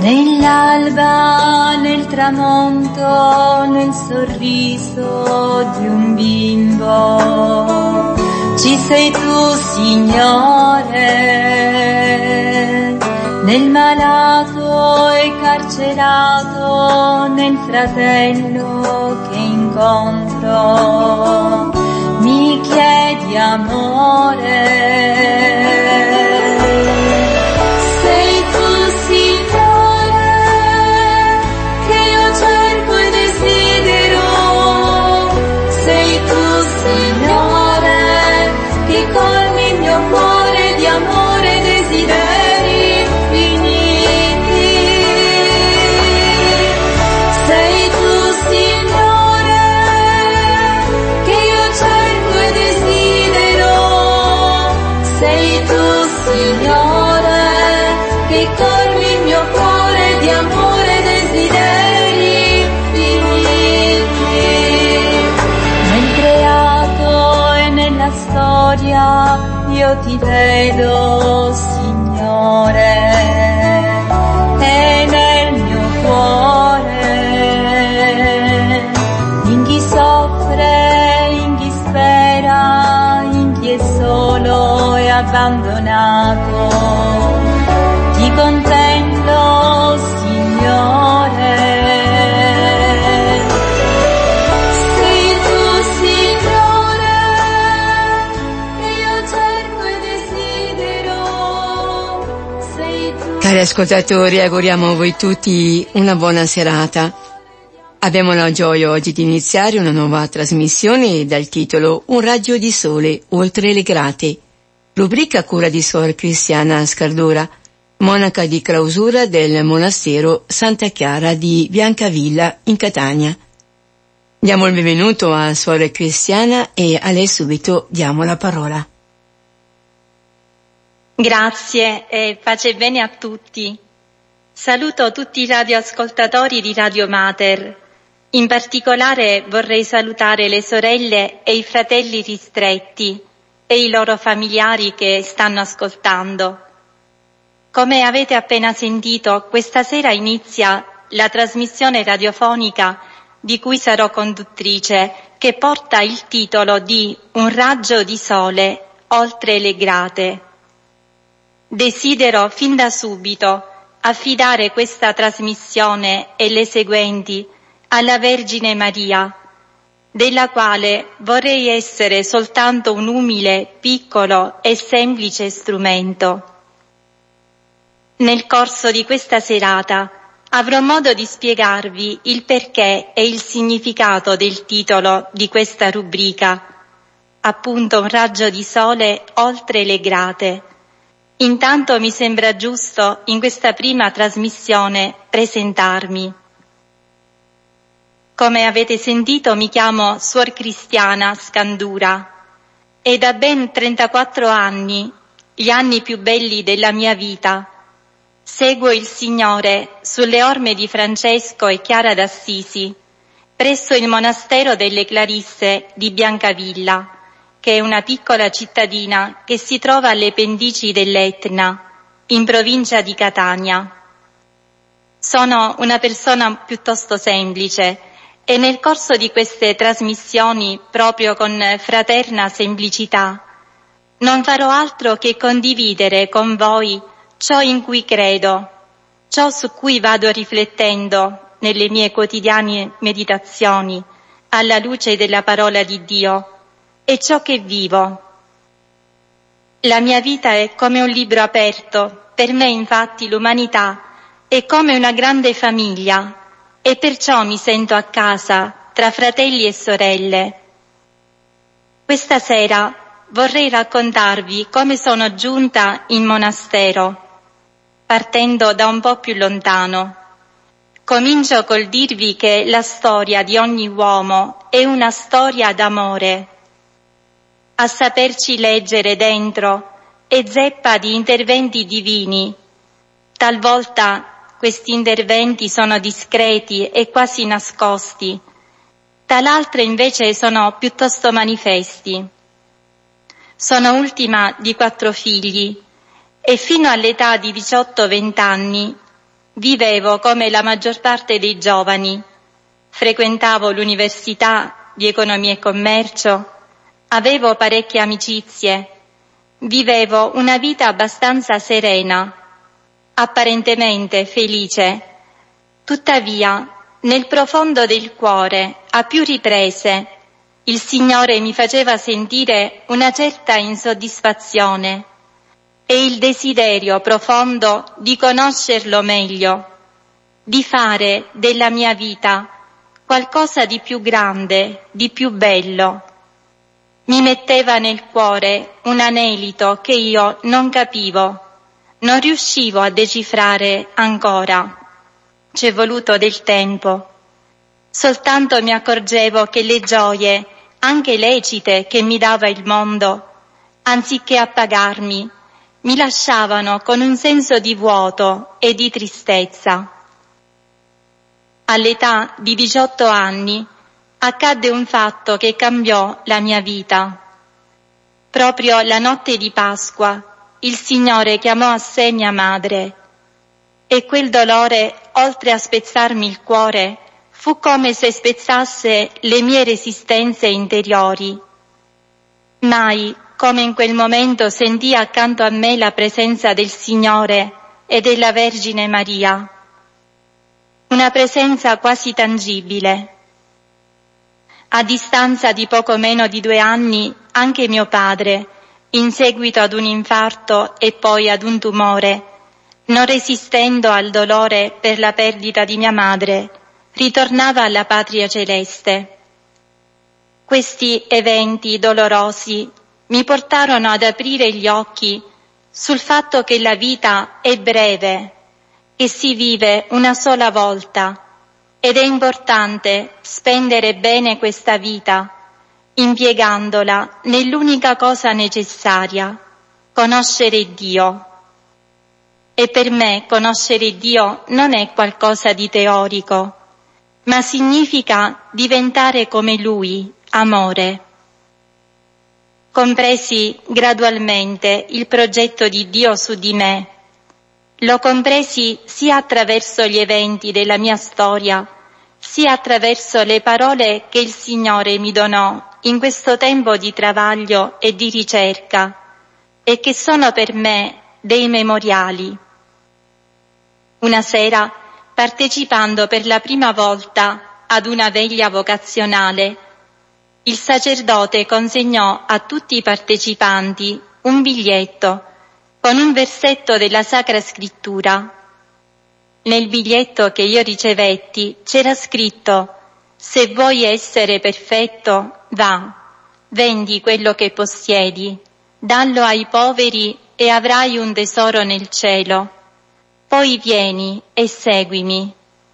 Nell'alba, nel tramonto, nel sorriso di un bimbo, ci sei tu, Signore, nel malato e carcerato, nel fratello che incontro, mi chiedi amore. Io ti vedo, Signore, e nel mio cuore, in chi soffre, in chi spera, in chi è solo e abbandonato, ti contemplo, Signore. Cari ascoltatori, auguriamo a voi tutti una buona serata. Abbiamo la gioia oggi di iniziare una nuova trasmissione dal titolo Un raggio di sole oltre le grate, rubrica a cura di Suor Cristiana Scardura, monaca di clausura del monastero Santa Chiara di Biancavilla in Catania. Diamo il benvenuto a Suor Cristiana e a lei subito diamo la parola. Grazie e pace e bene a tutti. Saluto tutti i radioascoltatori di Radio Mater. In particolare vorrei salutare le sorelle e i fratelli ristretti e i loro familiari che stanno ascoltando. Come avete appena sentito, questa sera inizia la trasmissione radiofonica di cui sarò conduttrice, che porta il titolo di Un raggio di sole oltre le grate. Desidero fin da subito affidare questa trasmissione e le seguenti alla Vergine Maria, della quale vorrei essere soltanto un umile, piccolo e semplice strumento. Nel corso di questa serata avrò modo di spiegarvi il perché e il significato del titolo di questa rubrica, appunto Un raggio di sole oltre le grate. Intanto mi sembra giusto in questa prima trasmissione presentarmi. Come avete sentito mi chiamo Suor Cristiana Scandura e da ben 34 anni, gli anni più belli della mia vita, seguo il Signore sulle orme di Francesco e Chiara d'Assisi, presso il monastero delle Clarisse di Biancavilla, che è una piccola cittadina che si trova alle pendici dell'Etna, in provincia di Catania. Sono una persona piuttosto semplice e nel corso di queste trasmissioni, proprio con fraterna semplicità, non farò altro che condividere con voi ciò in cui credo, ciò su cui vado riflettendo nelle mie quotidiane meditazioni, alla luce della parola di Dio, e ciò che vivo. La mia vita è come un libro aperto, per me infatti l'umanità è come una grande famiglia e perciò mi sento a casa tra fratelli e sorelle. Questa sera vorrei raccontarvi come sono giunta in monastero, partendo da un po' più lontano. Comincio col dirvi che la storia di ogni uomo è una storia d'amore. A saperci leggere dentro è zeppa di interventi divini. Talvolta questi interventi sono discreti e quasi nascosti, tal'altre invece sono piuttosto manifesti. Sono ultima di 4 figli e fino all'età di 18-20 anni vivevo come la maggior parte dei giovani. Frequentavo l'università di economia e commercio, avevo parecchie amicizie, vivevo una vita abbastanza serena, apparentemente felice. Tuttavia, nel profondo del cuore, a più riprese, il Signore mi faceva sentire una certa insoddisfazione e il desiderio profondo di conoscerlo meglio, di fare della mia vita qualcosa di più grande, di più bello. Mi metteva nel cuore un anelito che io non capivo, non riuscivo a decifrare ancora. C'è voluto del tempo. Soltanto mi accorgevo che le gioie, anche lecite, che mi dava il mondo, anziché appagarmi, mi lasciavano con un senso di vuoto e di tristezza. All'età di 18 anni accadde un fatto che cambiò la mia vita. Proprio la notte di Pasqua il Signore chiamò a sé mia madre e quel dolore, oltre a spezzarmi il cuore, fu come se spezzasse le mie resistenze interiori. Mai come in quel momento sentii accanto a me la presenza del Signore e della Vergine Maria. Una presenza quasi tangibile. A distanza di poco meno di 2 anni, anche mio padre, in seguito ad un infarto e poi ad un tumore, non resistendo al dolore per la perdita di mia madre, ritornava alla patria celeste. Questi eventi dolorosi mi portarono ad aprire gli occhi sul fatto che la vita è breve, che si vive una sola volta ed è importante spendere bene questa vita, impiegandola nell'unica cosa necessaria, conoscere Dio. E per me conoscere Dio non è qualcosa di teorico, ma significa diventare come Lui, amore. Compresi gradualmente il progetto di Dio su di me. Lo compresi sia attraverso gli eventi della mia storia, sia attraverso le parole che il Signore mi donò in questo tempo di travaglio e di ricerca e che sono per me dei memoriali. Una sera, partecipando per la prima volta ad una veglia vocazionale, il sacerdote consegnò a tutti i partecipanti un biglietto con un versetto della Sacra Scrittura. Nel biglietto che io ricevetti c'era scritto: se vuoi essere perfetto, va, vendi quello che possiedi, dallo ai poveri e avrai un tesoro nel cielo. Poi vieni e seguimi.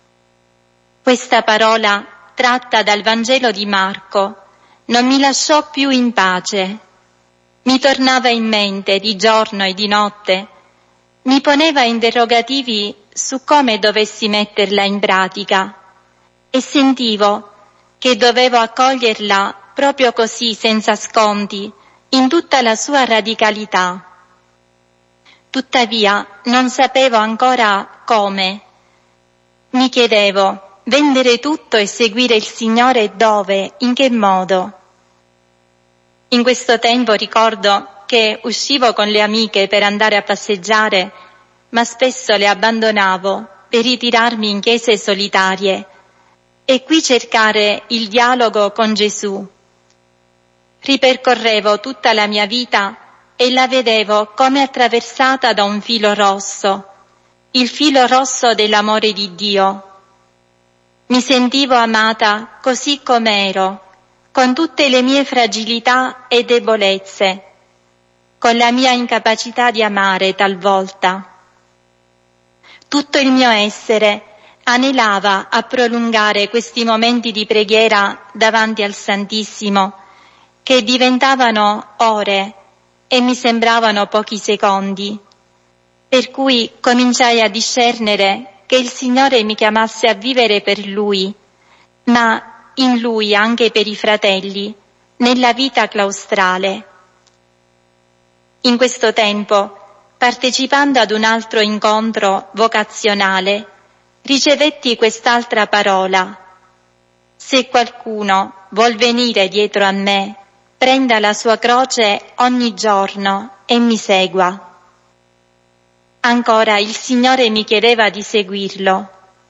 Questa parola, tratta dal Vangelo di Marco, non mi lasciò più in pace. Mi tornava in mente di giorno e di notte, mi poneva interrogativi su come dovessi metterla in pratica e sentivo che dovevo accoglierla proprio così, senza sconti, in tutta la sua radicalità. Tuttavia non sapevo ancora come. Mi chiedevo: vendere tutto e seguire il Signore dove? In che modo? In questo tempo ricordo che uscivo con le amiche per andare a passeggiare, ma spesso le abbandonavo per ritirarmi in chiese solitarie e qui cercare il dialogo con Gesù. Ripercorrevo tutta la mia vita e la vedevo come attraversata da un filo rosso, il filo rosso dell'amore di Dio. Mi sentivo amata così com'ero, con tutte le mie fragilità e debolezze, con la mia incapacità di amare talvolta. Tutto il mio essere anelava a prolungare questi momenti di preghiera davanti al Santissimo, che diventavano ore e mi sembravano pochi secondi, per cui cominciai a discernere che il Signore mi chiamasse a vivere per Lui, ma in Lui anche per i fratelli, nella vita claustrale. In questo tempo, partecipando ad un altro incontro vocazionale, ricevetti quest'altra parola: se qualcuno vuol venire dietro a me, prenda la sua croce ogni giorno e mi segua. Ancora il Signore mi chiedeva di seguirlo.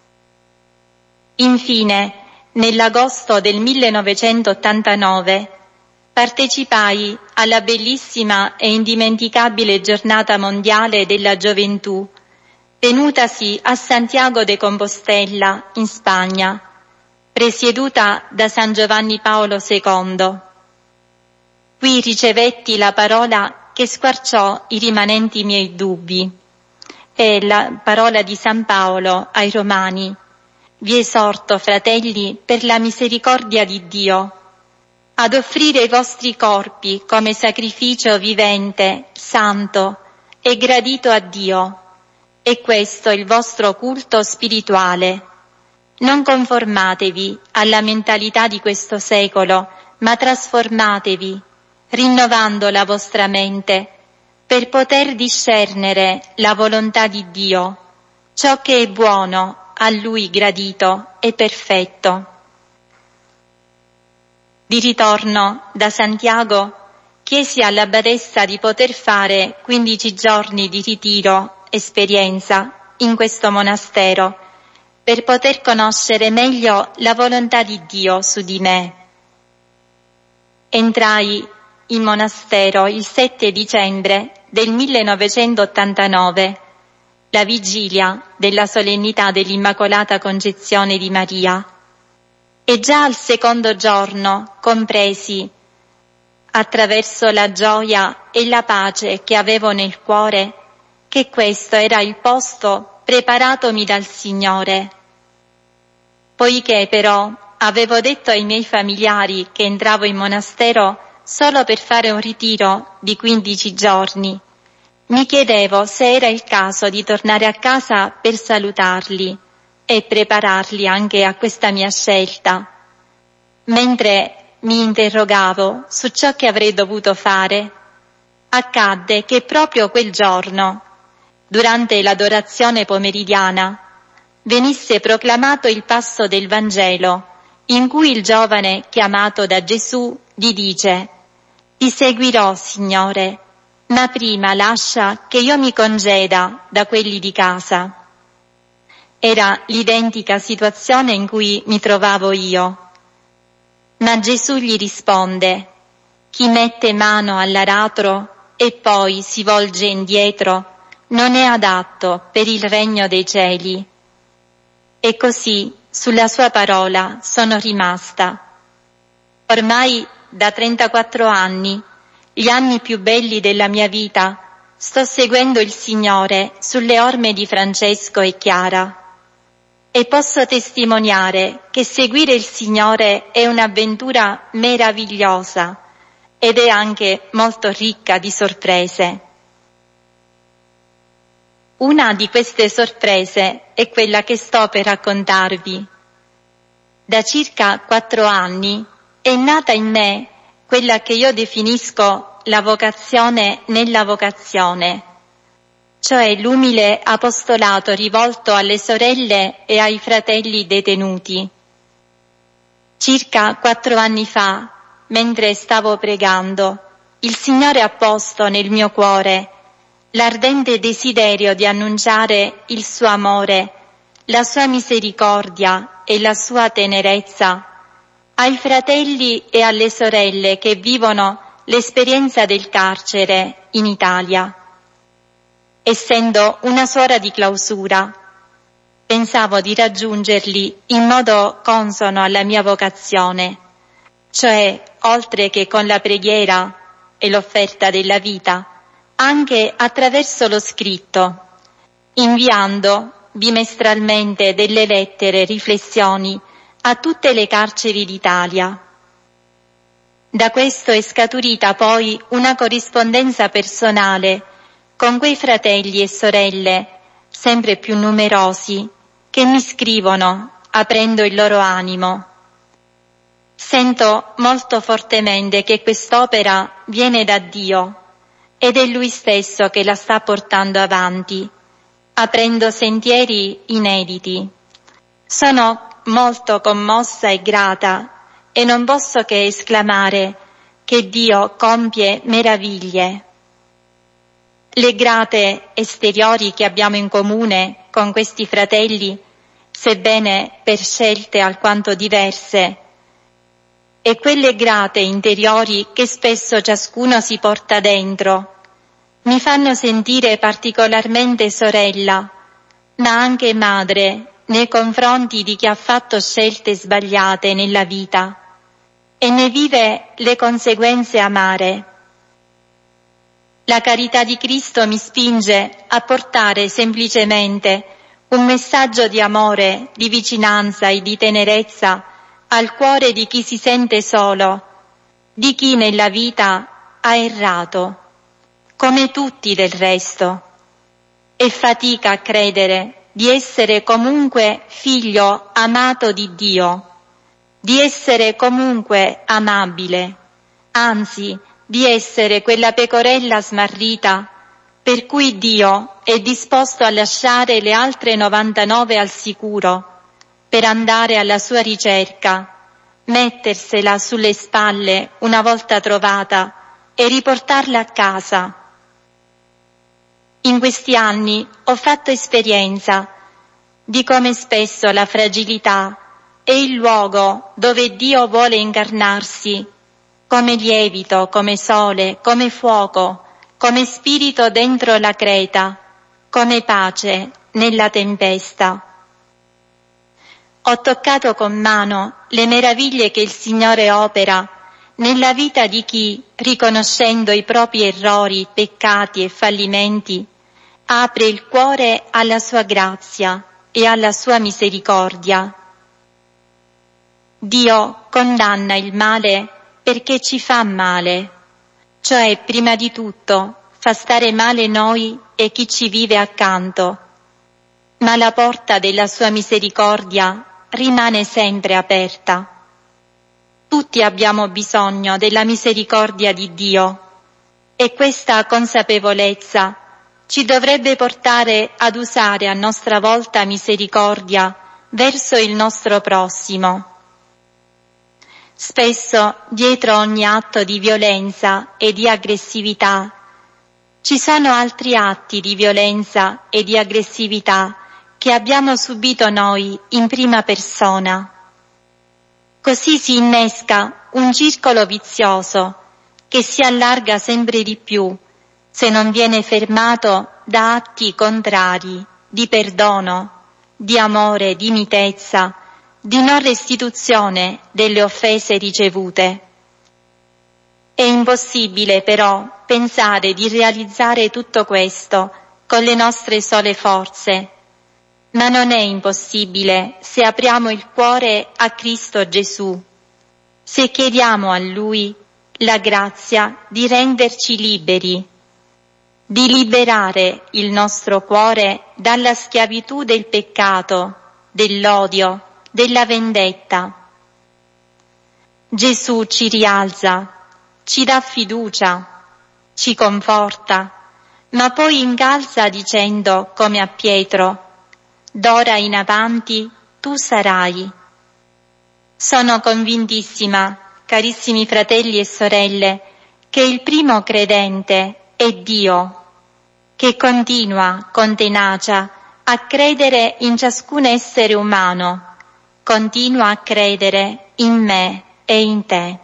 Infine, nell'agosto del 1989, partecipai alla bellissima e indimenticabile giornata mondiale della gioventù, tenutasi a Santiago de Compostela, in Spagna, presieduta da San Giovanni Paolo II. Qui ricevetti la parola che squarciò i rimanenti miei dubbi. È la parola di San Paolo ai Romani: vi esorto, fratelli, per la misericordia di Dio, ad offrire i vostri corpi come sacrificio vivente, santo e gradito a Dio, e questo è il vostro culto spirituale. Non conformatevi alla mentalità di questo secolo, ma trasformatevi, rinnovando la vostra mente, per poter discernere la volontà di Dio, ciò che è buono, a Lui gradito e perfetto. Di ritorno da Santiago, chiesi alla badessa di poter fare 15 giorni di ritiro, esperienza, in questo monastero, per poter conoscere meglio la volontà di Dio su di me. Entrai in monastero il 7 dicembre del 1989, la vigilia della solennità dell'Immacolata Concezione di Maria, e già al secondo giorno compresi, attraverso la gioia e la pace che avevo nel cuore, che questo era il posto preparatomi dal Signore. Poiché però avevo detto ai miei familiari che entravo in monastero solo per fare un ritiro di 15 giorni, mi chiedevo se era il caso di tornare a casa per salutarli e prepararli anche a questa mia scelta. Mentre mi interrogavo su ciò che avrei dovuto fare, accadde che proprio quel giorno, durante l'adorazione pomeridiana, venisse proclamato il passo del Vangelo, in cui il giovane chiamato da Gesù gli dice: «Ti seguirò, Signore, ma prima lascia che io mi congeda da quelli di casa». Era l'identica situazione in cui mi trovavo io. Ma Gesù gli risponde: «Chi mette mano all'aratro e poi si volge indietro non è adatto per il regno dei cieli». E così sulla sua parola sono rimasta. Ormai da 34 anni, gli anni più belli della mia vita, sto seguendo il Signore sulle orme di Francesco e Chiara. E posso testimoniare che seguire il Signore è un'avventura meravigliosa ed è anche molto ricca di sorprese. Una di queste sorprese è quella che sto per raccontarvi. Da circa 4 anni è nata in me quella che io definisco la vocazione nella vocazione, cioè l'umile apostolato rivolto alle sorelle e ai fratelli detenuti. Circa 4 anni fa, mentre stavo pregando, il Signore ha posto nel mio cuore l'ardente desiderio di annunciare il suo amore, la sua misericordia e la sua tenerezza ai fratelli e alle sorelle che vivono l'esperienza del carcere in Italia. Essendo una suora di clausura, pensavo di raggiungerli in modo consono alla mia vocazione, cioè oltre che con la preghiera e l'offerta della vita, anche attraverso lo scritto, inviando bimestralmente delle lettere, riflessioni a tutte le carceri d'Italia. Da questo è scaturita poi una corrispondenza personale con quei fratelli e sorelle, sempre più numerosi, che mi scrivono aprendo il loro animo. Sento molto fortemente che quest'opera viene da Dio ed è Lui stesso che la sta portando avanti, aprendo sentieri inediti, Sono molto commossa e grata e non posso che esclamare che Dio compie meraviglie. Le grate esteriori che abbiamo in comune con questi fratelli, sebbene per scelte alquanto diverse, e quelle grate interiori che spesso ciascuno si porta dentro, mi fanno sentire particolarmente sorella, ma anche madre, nei confronti di chi ha fatto scelte sbagliate nella vita e ne vive le conseguenze amare. La carità di Cristo mi spinge a portare semplicemente un messaggio di amore, di vicinanza e di tenerezza al cuore di chi si sente solo, di chi nella vita ha errato, come tutti del resto, e fatica a credere di essere comunque figlio amato di Dio, di essere comunque amabile, anzi di essere quella pecorella smarrita per cui Dio è disposto a lasciare le altre 99 al sicuro per andare alla sua ricerca, mettersela sulle spalle una volta trovata e riportarla a casa. In questi anni ho fatto esperienza di come spesso la fragilità è il luogo dove Dio vuole incarnarsi, come lievito, come sole, come fuoco, come spirito dentro la creta, come pace nella tempesta. Ho toccato con mano le meraviglie che il Signore opera nella vita di chi, riconoscendo i propri errori, peccati e fallimenti, apre il cuore alla sua grazia e alla sua misericordia. Dio condanna il male perché ci fa male, cioè prima di tutto fa stare male noi e chi ci vive accanto, ma la porta della sua misericordia rimane sempre aperta. Tutti abbiamo bisogno della misericordia di Dio e questa consapevolezza ci dovrebbe portare ad usare a nostra volta misericordia verso il nostro prossimo. Spesso, dietro ogni atto di violenza e di aggressività, ci sono altri atti di violenza e di aggressività che abbiamo subito noi in prima persona. Così si innesca un circolo vizioso che si allarga sempre di più se non viene fermato da atti contrari, di perdono, di amore, di mitezza, di non restituzione delle offese ricevute. È impossibile però pensare di realizzare tutto questo con le nostre sole forze, ma non è impossibile se apriamo il cuore a Cristo Gesù, se chiediamo a Lui la grazia di renderci liberi, di liberare il nostro cuore dalla schiavitù del peccato, dell'odio, della vendetta. Gesù ci rialza, ci dà fiducia, ci conforta, ma poi incalza dicendo, come a Pietro, «D'ora in avanti tu sarai». Sono convintissima, carissimi fratelli e sorelle, che il primo credente è Dio, che continua con tenacia a credere in ciascun essere umano, continua a credere in me e in te.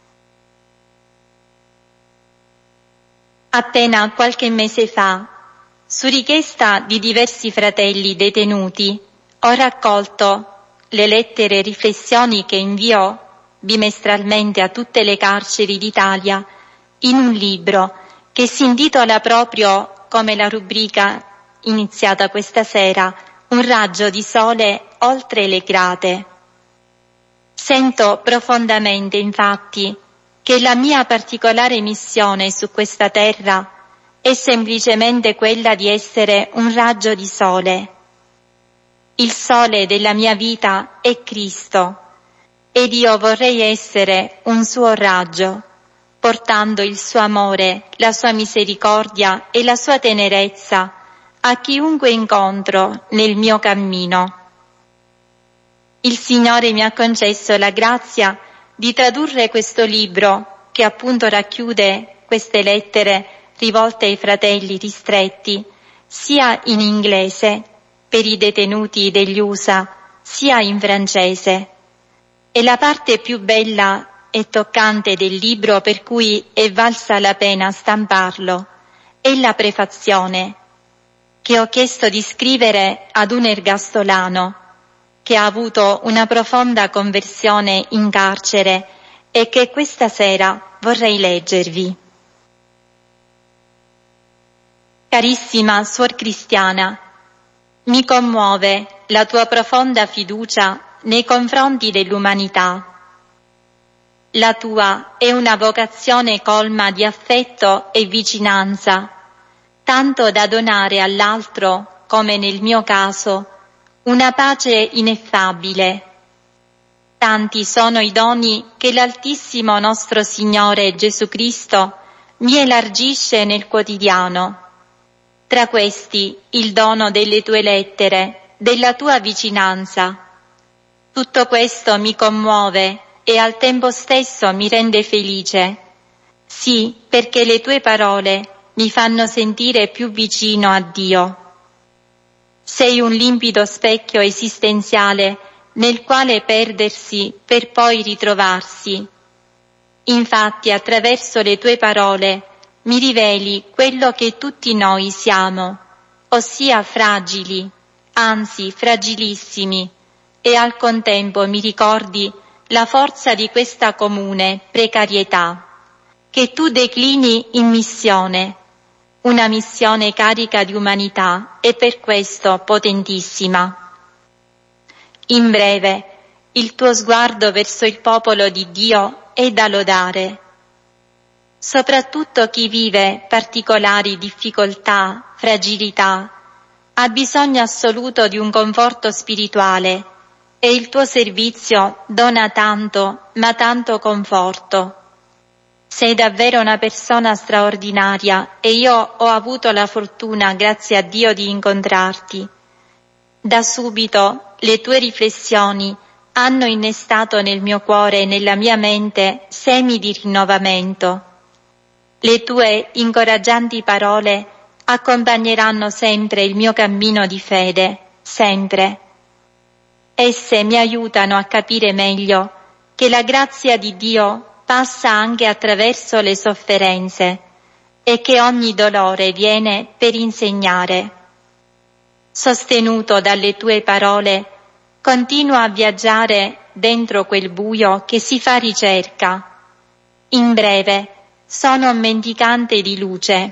Appena qualche mese fa, su richiesta di diversi fratelli detenuti, ho raccolto le lettere e riflessioni che invio bimestralmente a tutte le carceri d'Italia in un libro che si intitola proprio come la rubrica iniziata questa sera, Un raggio di sole oltre le grate. Sento profondamente, infatti, che la mia particolare missione su questa terra è semplicemente quella di essere un raggio di sole. Il sole della mia vita è Cristo ed io vorrei essere un suo raggio, portando il suo amore, la sua misericordia e la sua tenerezza a chiunque incontro nel mio cammino. il Signore mi ha concesso la grazia di tradurre questo libro, che appunto racchiude queste lettere rivolte ai fratelli ristretti, sia in inglese per i detenuti degli USA, sia in francese. E la parte più bella e toccante del libro, per cui è valsa la pena stamparlo, è la prefazione che ho chiesto di scrivere ad un ergastolano che ha avuto una profonda conversione in carcere e che questa sera vorrei leggervi. Carissima Suor Cristiana, mi commuove la tua profonda fiducia nei confronti dell'umanità. La tua è una vocazione colma di affetto e vicinanza, tanto da donare all'altro, come nel mio caso, una pace ineffabile. Tanti sono i doni che l'Altissimo nostro Signore Gesù Cristo mi elargisce nel quotidiano. Tra questi il dono delle tue lettere, della tua vicinanza. Tutto questo mi commuove e al tempo stesso mi rende felice. Sì, perché le tue parole mi fanno sentire più vicino a Dio. Sei un limpido specchio esistenziale nel quale perdersi per poi ritrovarsi. Infatti, attraverso le tue parole mi riveli quello che tutti noi siamo, ossia fragili, anzi fragilissimi, e al contempo mi ricordi la forza di questa comune precarietà, che tu declini in missione, una missione carica di umanità e per questo potentissima. In breve, il tuo sguardo verso il popolo di Dio è da lodare. Soprattutto chi vive particolari difficoltà, fragilità, ha bisogno assoluto di un conforto spirituale e il tuo servizio dona tanto, ma tanto conforto. Sei davvero una persona straordinaria e io ho avuto la fortuna, grazie a Dio, di incontrarti. Da subito le tue riflessioni hanno innestato nel mio cuore e nella mia mente semi di rinnovamento. Le tue incoraggianti parole accompagneranno sempre il mio cammino di fede, sempre. Esse mi aiutano a capire meglio che la grazia di Dio passa anche attraverso le sofferenze e che ogni dolore viene per insegnare. Sostenuto dalle tue parole, continuo a viaggiare dentro quel buio che si fa ricerca. In breve, sono un mendicante di luce.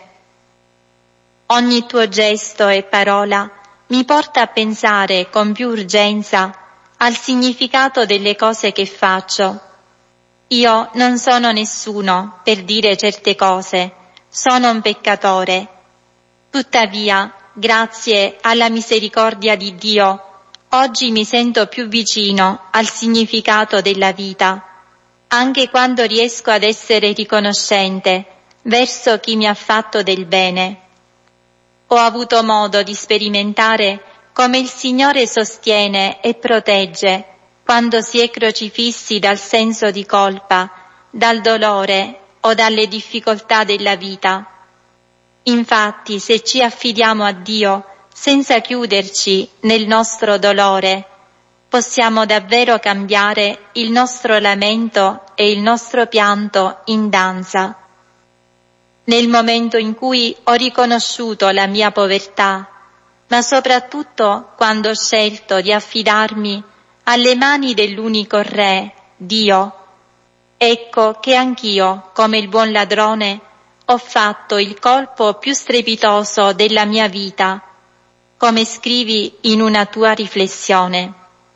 Ogni tuo gesto e parola mi porta a pensare con più urgenza al significato delle cose che faccio. Io non sono nessuno per dire certe cose, sono un peccatore. Tuttavia, grazie alla misericordia di Dio, oggi mi sento più vicino al significato della vita, anche quando riesco ad essere riconoscente verso chi mi ha fatto del bene. Ho avuto modo di sperimentare come il Signore sostiene e protegge quando si è crocifissi dal senso di colpa, dal dolore o dalle difficoltà della vita. Infatti, se ci affidiamo a Dio senza chiuderci nel nostro dolore, possiamo davvero cambiare il nostro lamento e il nostro pianto in danza. Nel momento in cui ho riconosciuto la mia povertà, ma soprattutto quando ho scelto di affidarmi alle mani dell'unico Re, Dio, ecco che anch'io, come il buon ladrone, ho fatto il colpo più strepitoso della mia vita, come scrivi in una tua riflessione.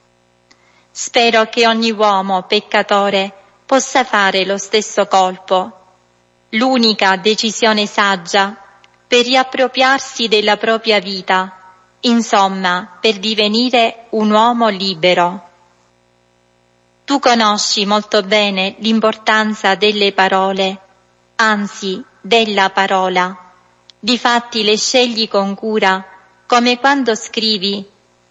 Spero che ogni uomo peccatore possa fare lo stesso colpo, l'unica decisione saggia per riappropriarsi della propria vita, insomma, per divenire un uomo libero. Tu conosci molto bene l'importanza delle parole, anzi, della parola. Difatti le scegli con cura, come quando scrivi: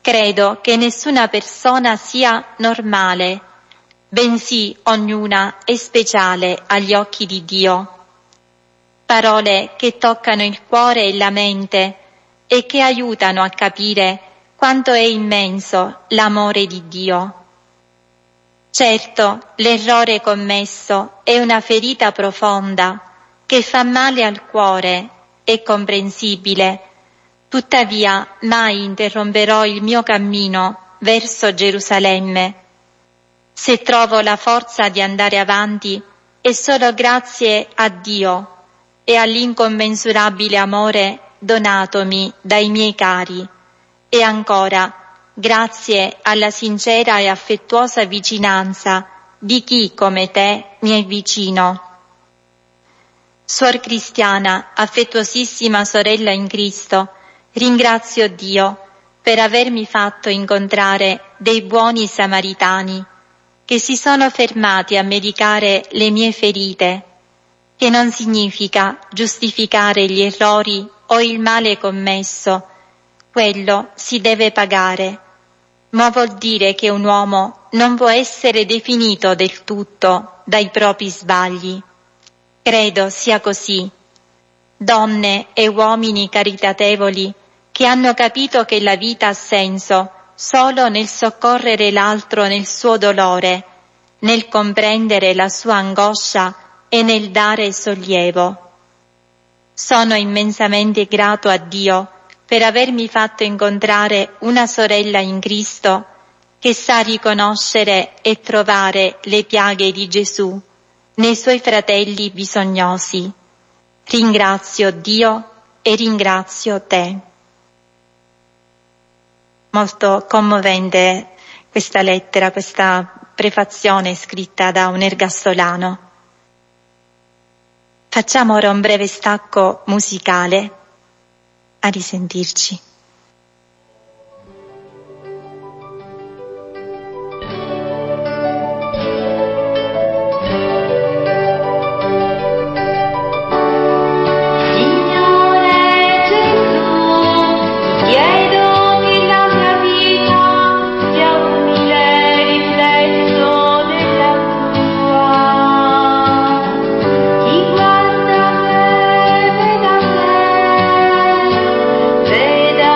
Credo che nessuna persona sia normale, bensì ognuna è speciale agli occhi di Dio. Parole che toccano il cuore e la mente e che aiutano a capire quanto è immenso l'amore di Dio. Certo, l'errore commesso è una ferita profonda che fa male al cuore, è comprensibile. Tuttavia mai interromperò il mio cammino verso Gerusalemme. Se trovo la forza di andare avanti è solo grazie a Dio e all'incommensurabile amore donatomi dai miei cari, e ancora grazie alla sincera e affettuosa vicinanza di chi come te mi è vicino. Suor Cristiana, affettuosissima sorella in Cristo, ringrazio Dio per avermi fatto incontrare dei buoni samaritani che si sono fermati a medicare le mie ferite, che non significa giustificare gli errori o il male commesso, quello si deve pagare, ma vuol dire che un uomo non può essere definito del tutto dai propri sbagli. Credo sia così. Donne e uomini caritatevoli che hanno capito che la vita ha senso solo nel soccorrere l'altro nel suo dolore, nel comprendere la sua angoscia e nel dare sollievo. Sono immensamente grato a Dio per avermi fatto incontrare una sorella in Cristo che sa riconoscere e trovare le piaghe di Gesù nei suoi fratelli bisognosi. Ringrazio Dio e ringrazio te. Molto commovente questa lettera, questa prefazione scritta da un ergastolano. Facciamo ora un breve stacco musicale. A risentirci. Veda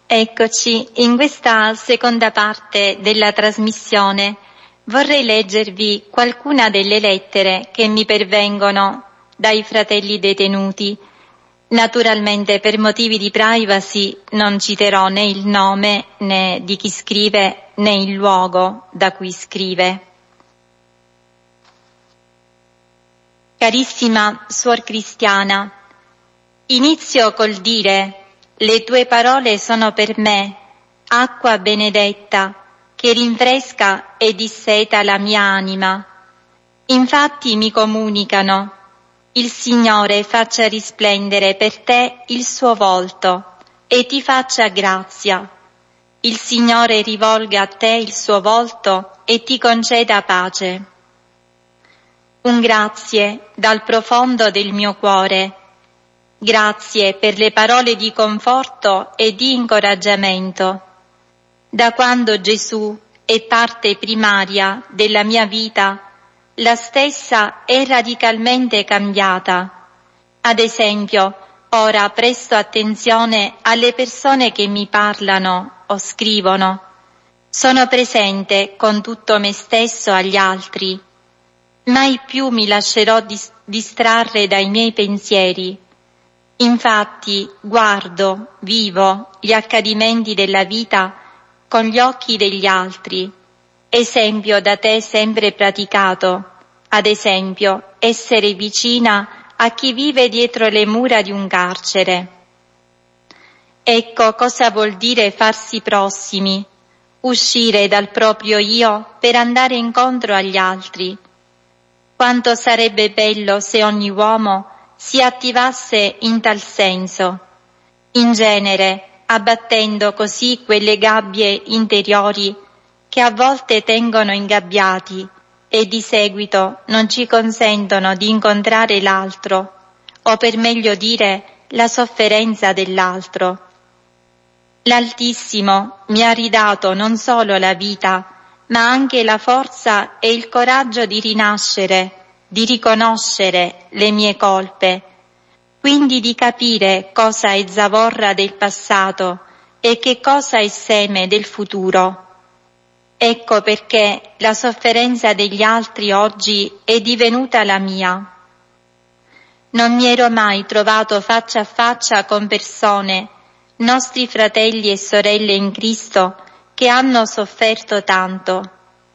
Eccoci, in questa seconda parte della trasmissione vorrei leggervi qualcuna delle lettere che mi pervengono dai fratelli detenuti. Naturalmente per motivi di privacy non citerò né il nome né di chi scrive né il luogo da cui scrive. Carissima Suor Cristiana, inizio col dire: le tue parole sono per me acqua benedetta che rinfresca e disseta la mia anima. Infatti mi comunicano: il Signore faccia risplendere per te il suo volto e ti faccia grazia. Il Signore rivolga a te il suo volto e ti conceda pace. Un grazie dal profondo del mio cuore. Grazie per le parole di conforto e di incoraggiamento. Da quando Gesù è parte primaria della mia vita, la stessa è radicalmente cambiata. Ad esempio, ora presto attenzione alle persone che mi parlano o scrivono. Sono presente con tutto me stesso agli altri. Mai più mi lascerò distrarre dai miei pensieri. Infatti guardo, vivo gli accadimenti della vita con gli occhi degli altri, esempio da te sempre praticato, ad esempio essere vicina a chi vive dietro le mura di un carcere. Ecco cosa vuol dire farsi prossimi, uscire dal proprio io per andare incontro agli altri. Quanto sarebbe bello se ogni uomo si attivasse in tal senso, in genere abbattendo così quelle gabbie interiori che a volte tengono ingabbiati e di seguito non ci consentono di incontrare l'altro, o per meglio dire la sofferenza dell'altro. L'Altissimo mi ha ridato non solo la vita, ma anche la forza e il coraggio di rinascere, di riconoscere le mie colpe, quindi di capire cosa è zavorra del passato e che cosa è seme del futuro. Ecco perché la sofferenza degli altri oggi è divenuta la mia. Non mi ero mai trovato faccia a faccia con persone, nostri fratelli e sorelle in Cristo, che hanno sofferto tanto.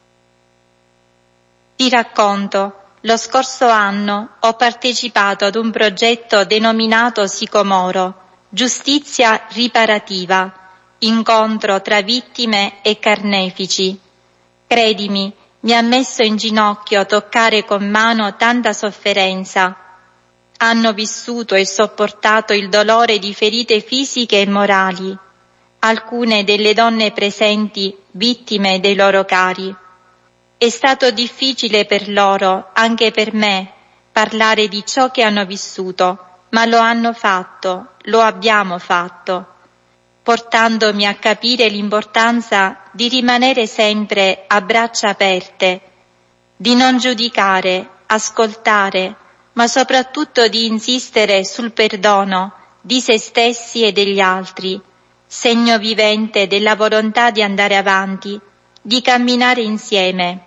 Ti racconto. Lo scorso anno ho partecipato ad un progetto denominato Sicomoro, Giustizia Riparativa, incontro tra vittime e carnefici. Credimi, mi ha messo in ginocchio toccare con mano tanta sofferenza. Hanno vissuto e sopportato il dolore di ferite fisiche e morali, alcune delle donne presenti vittime dei loro cari. È stato difficile per loro, anche per me, parlare di ciò che hanno vissuto, ma lo hanno fatto, lo abbiamo fatto, portandomi a capire l'importanza di rimanere sempre a braccia aperte, di non giudicare, ascoltare, ma soprattutto di insistere sul perdono di se stessi e degli altri, segno vivente della volontà di andare avanti, di camminare insieme.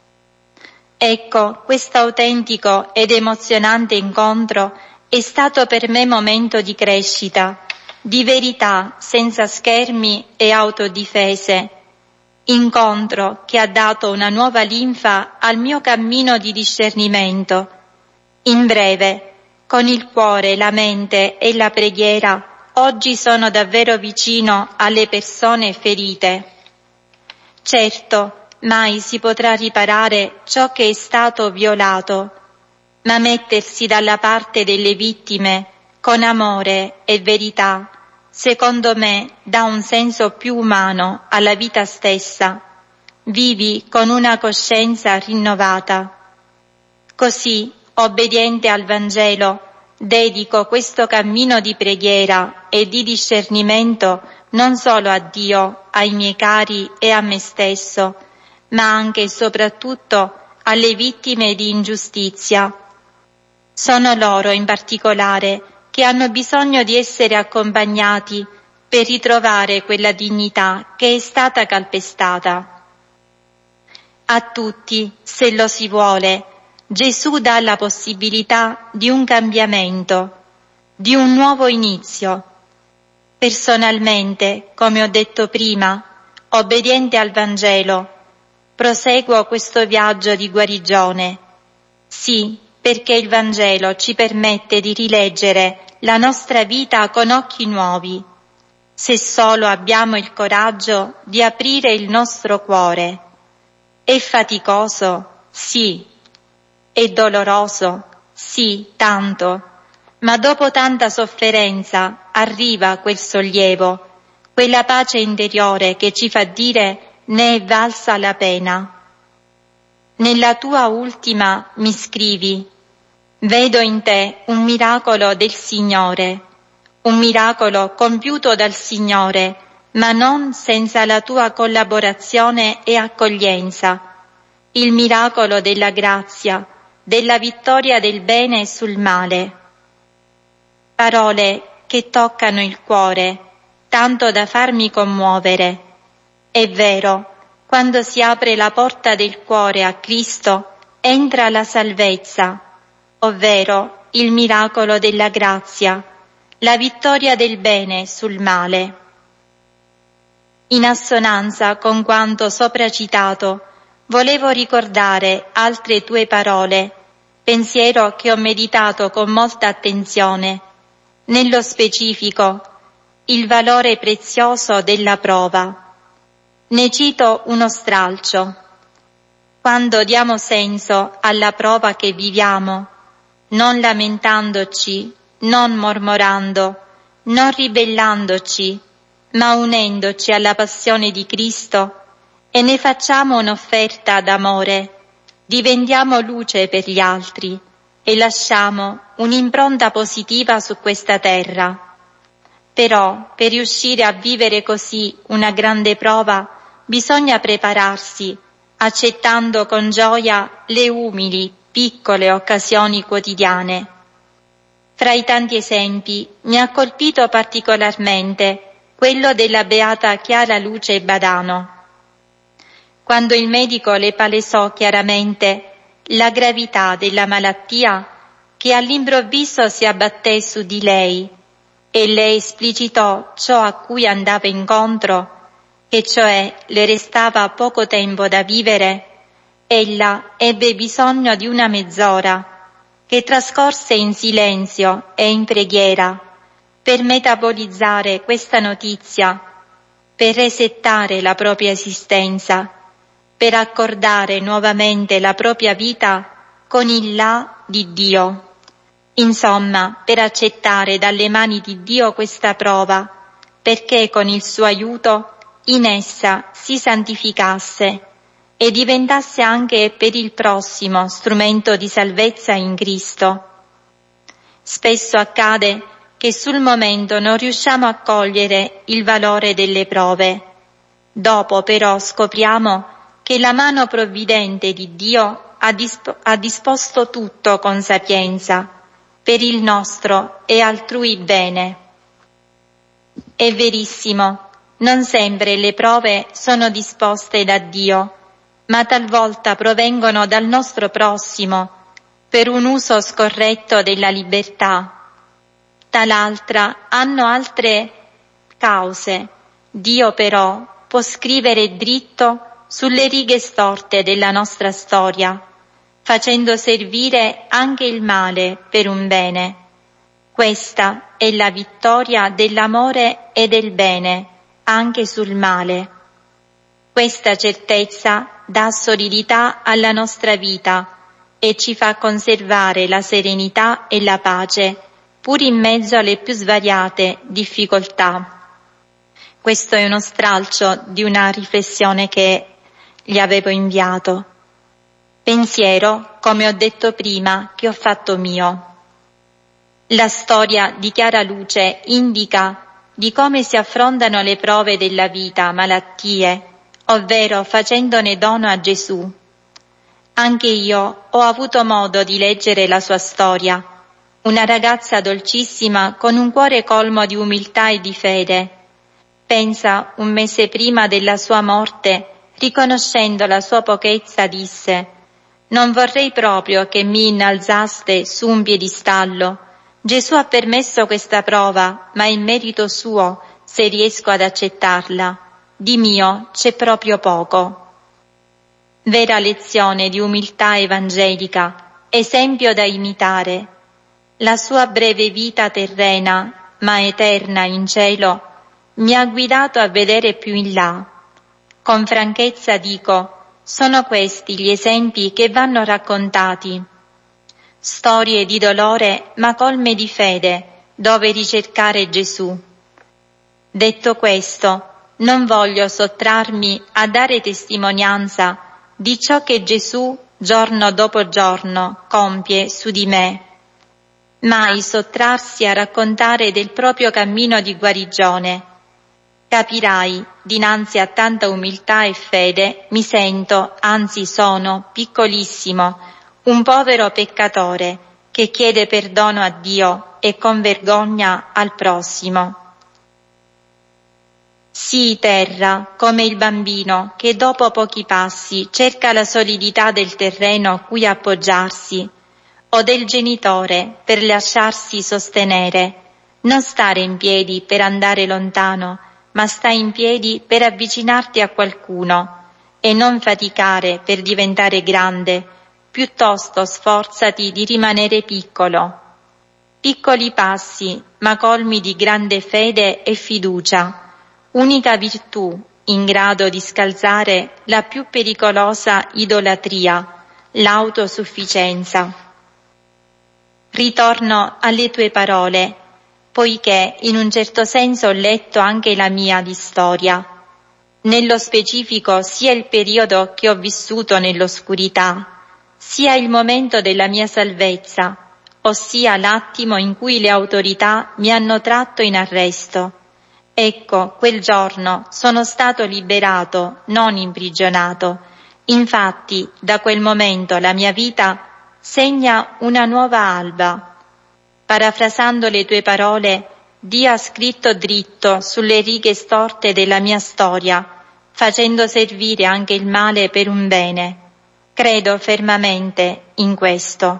Ecco, questo autentico ed emozionante incontro è stato per me momento di crescita, di verità senza schermi e autodifese. Incontro che ha dato una nuova linfa al mio cammino di discernimento. In breve, con il cuore, la mente e la preghiera, oggi sono davvero vicino alle persone ferite. Certo, mai si potrà riparare ciò che è stato violato, ma mettersi dalla parte delle vittime con amore e verità, secondo me, dà un senso più umano alla vita stessa. Vivi con una coscienza rinnovata. Così, obbediente al Vangelo, dedico questo cammino di preghiera e di discernimento non solo a Dio, ai miei cari e a me stesso, ma anche e soprattutto alle vittime di ingiustizia. Sono loro in particolare che hanno bisogno di essere accompagnati per ritrovare quella dignità che è stata calpestata. A tutti, se lo si vuole, Gesù dà la possibilità di un cambiamento, di un nuovo inizio. Personalmente, come ho detto prima, obbediente al Vangelo, proseguo questo viaggio di guarigione. Sì, perché il Vangelo ci permette di rileggere la nostra vita con occhi nuovi, se solo abbiamo il coraggio di aprire il nostro cuore. È faticoso? Sì. È doloroso? Sì, tanto. Ma dopo tanta sofferenza arriva quel sollievo, quella pace interiore che ci fa dire ne è valsa la pena. Nella tua ultima mi scrivi: vedo in te un miracolo del Signore, un miracolo compiuto dal Signore, ma non senza la tua collaborazione e accoglienza, il miracolo della grazia, della vittoria del bene sul male. Parole che toccano il cuore, tanto da farmi commuovere. È vero, quando si apre la porta del cuore a Cristo, entra la salvezza, ovvero il miracolo della grazia, la vittoria del bene sul male. In assonanza con quanto sopra citato, volevo ricordare altre tue parole, pensiero che ho meditato con molta attenzione, nello specifico, il valore prezioso della prova. Ne cito uno stralcio. Quando diamo senso alla prova che viviamo, non lamentandoci, non mormorando, non ribellandoci, ma unendoci alla passione di Cristo, e ne facciamo un'offerta d'amore, diventiamo luce per gli altri e lasciamo un'impronta positiva su questa terra. Però, per riuscire a vivere così una grande prova, bisogna prepararsi, accettando con gioia le umili, piccole occasioni quotidiane. Fra i tanti esempi mi ha colpito particolarmente quello della beata Chiara Luce Badano. Quando il medico le palesò chiaramente la gravità della malattia che all'improvviso si abbatté su di lei e le esplicitò ciò a cui andava incontro, che cioè le restava poco tempo da vivere, ella ebbe bisogno di una mezz'ora che trascorse in silenzio e in preghiera per metabolizzare questa notizia, per resettare la propria esistenza, per accordare nuovamente la propria vita con il là di Dio. Insomma, per accettare dalle mani di Dio questa prova, perché con il suo aiuto in essa si santificasse e diventasse anche per il prossimo strumento di salvezza in Cristo. Spesso accade che sul momento non riusciamo a cogliere il valore delle prove. Dopo però scopriamo che la mano provvidente di Dio ha disposto tutto con sapienza per il nostro e altrui bene. È verissimo, non sempre le prove sono disposte da Dio, ma talvolta provengono dal nostro prossimo per un uso scorretto della libertà. Tal'altra hanno altre cause. Dio però può scrivere dritto sulle righe storte della nostra storia, facendo servire anche il male per un bene. Questa è la vittoria dell'amore e del bene, anche sul male. Questa certezza dà solidità alla nostra vita e ci fa conservare la serenità e la pace, pur in mezzo alle più svariate difficoltà. Questo è uno stralcio di una riflessione che gli avevo inviato. Pensiero, come ho detto prima, che ho fatto mio. La storia di Chiara Luce indica di come si affrontano le prove della vita, malattie, ovvero facendone dono a Gesù. Anche io ho avuto modo di leggere la sua storia, una ragazza dolcissima con un cuore colmo di umiltà e di fede, Pensa, un mese prima della sua morte, riconoscendo la sua pochezza, disse: «Non vorrei proprio che mi innalzaste su un piedistallo. Gesù ha permesso questa prova, ma è merito suo se riesco ad accettarla. Di mio c'è proprio poco». Vera lezione di umiltà evangelica, esempio da imitare. La sua breve vita terrena, ma eterna in cielo, mi ha guidato a vedere più in là. Con franchezza dico, sono questi gli esempi che vanno raccontati. Storie di dolore ma colme di fede, dove ricercare Gesù. Detto questo, non voglio sottrarmi a dare testimonianza di ciò che Gesù giorno dopo giorno compie su di me. Mai sottrarsi a raccontare del proprio cammino di guarigione. Capirai, dinanzi a tanta umiltà e fede, mi sento, anzi sono, piccolissimo, un povero peccatore che chiede perdono a Dio e con vergogna al prossimo. Sii terra, come il bambino che dopo pochi passi cerca la solidità del terreno a cui appoggiarsi, o del genitore per lasciarsi sostenere. Non stare in piedi per andare lontano, ma stai in piedi per avvicinarti a qualcuno, e non faticare per diventare grande, piuttosto sforzati di rimanere piccolo. Piccoli passi, ma colmi di grande fede e fiducia. Unica virtù in grado di scalzare la più pericolosa idolatria, l'autosufficienza. Ritorno alle tue parole, poiché in un certo senso ho letto anche la mia di storia. Nello specifico sia il periodo che ho vissuto nell'oscurità, sia il momento della mia salvezza, ossia l'attimo in cui le autorità mi hanno tratto in arresto. Ecco, quel giorno sono stato liberato, non imprigionato. Infatti, da quel momento la mia vita segna una nuova alba. Parafrasando le tue parole, Dio ha scritto dritto sulle righe storte della mia storia, facendo servire anche il male per un bene. Credo fermamente in questo.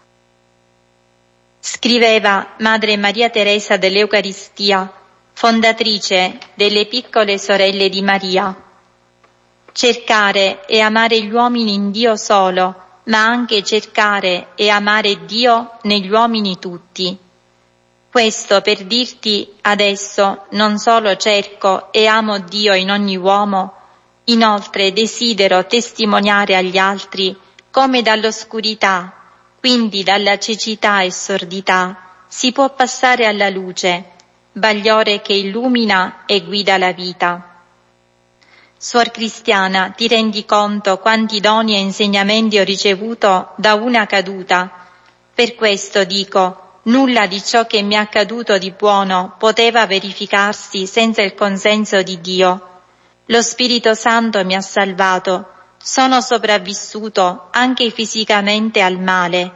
Scriveva Madre Maria Teresa dell'Eucaristia, fondatrice delle Piccole Sorelle di Maria. Cercare e amare gli uomini in Dio solo, ma anche cercare e amare Dio negli uomini tutti. Questo per dirti adesso non solo cerco e amo Dio in ogni uomo, inoltre desidero testimoniare agli altri come dall'oscurità, quindi dalla cecità e sordità, si può passare alla luce, bagliore che illumina e guida la vita. Suor Cristiana, ti rendi conto quanti doni e insegnamenti ho ricevuto da una caduta? Per questo dico, nulla di ciò che mi è accaduto di buono poteva verificarsi senza il consenso di Dio. Lo Spirito Santo mi ha salvato, sono sopravvissuto anche fisicamente al male.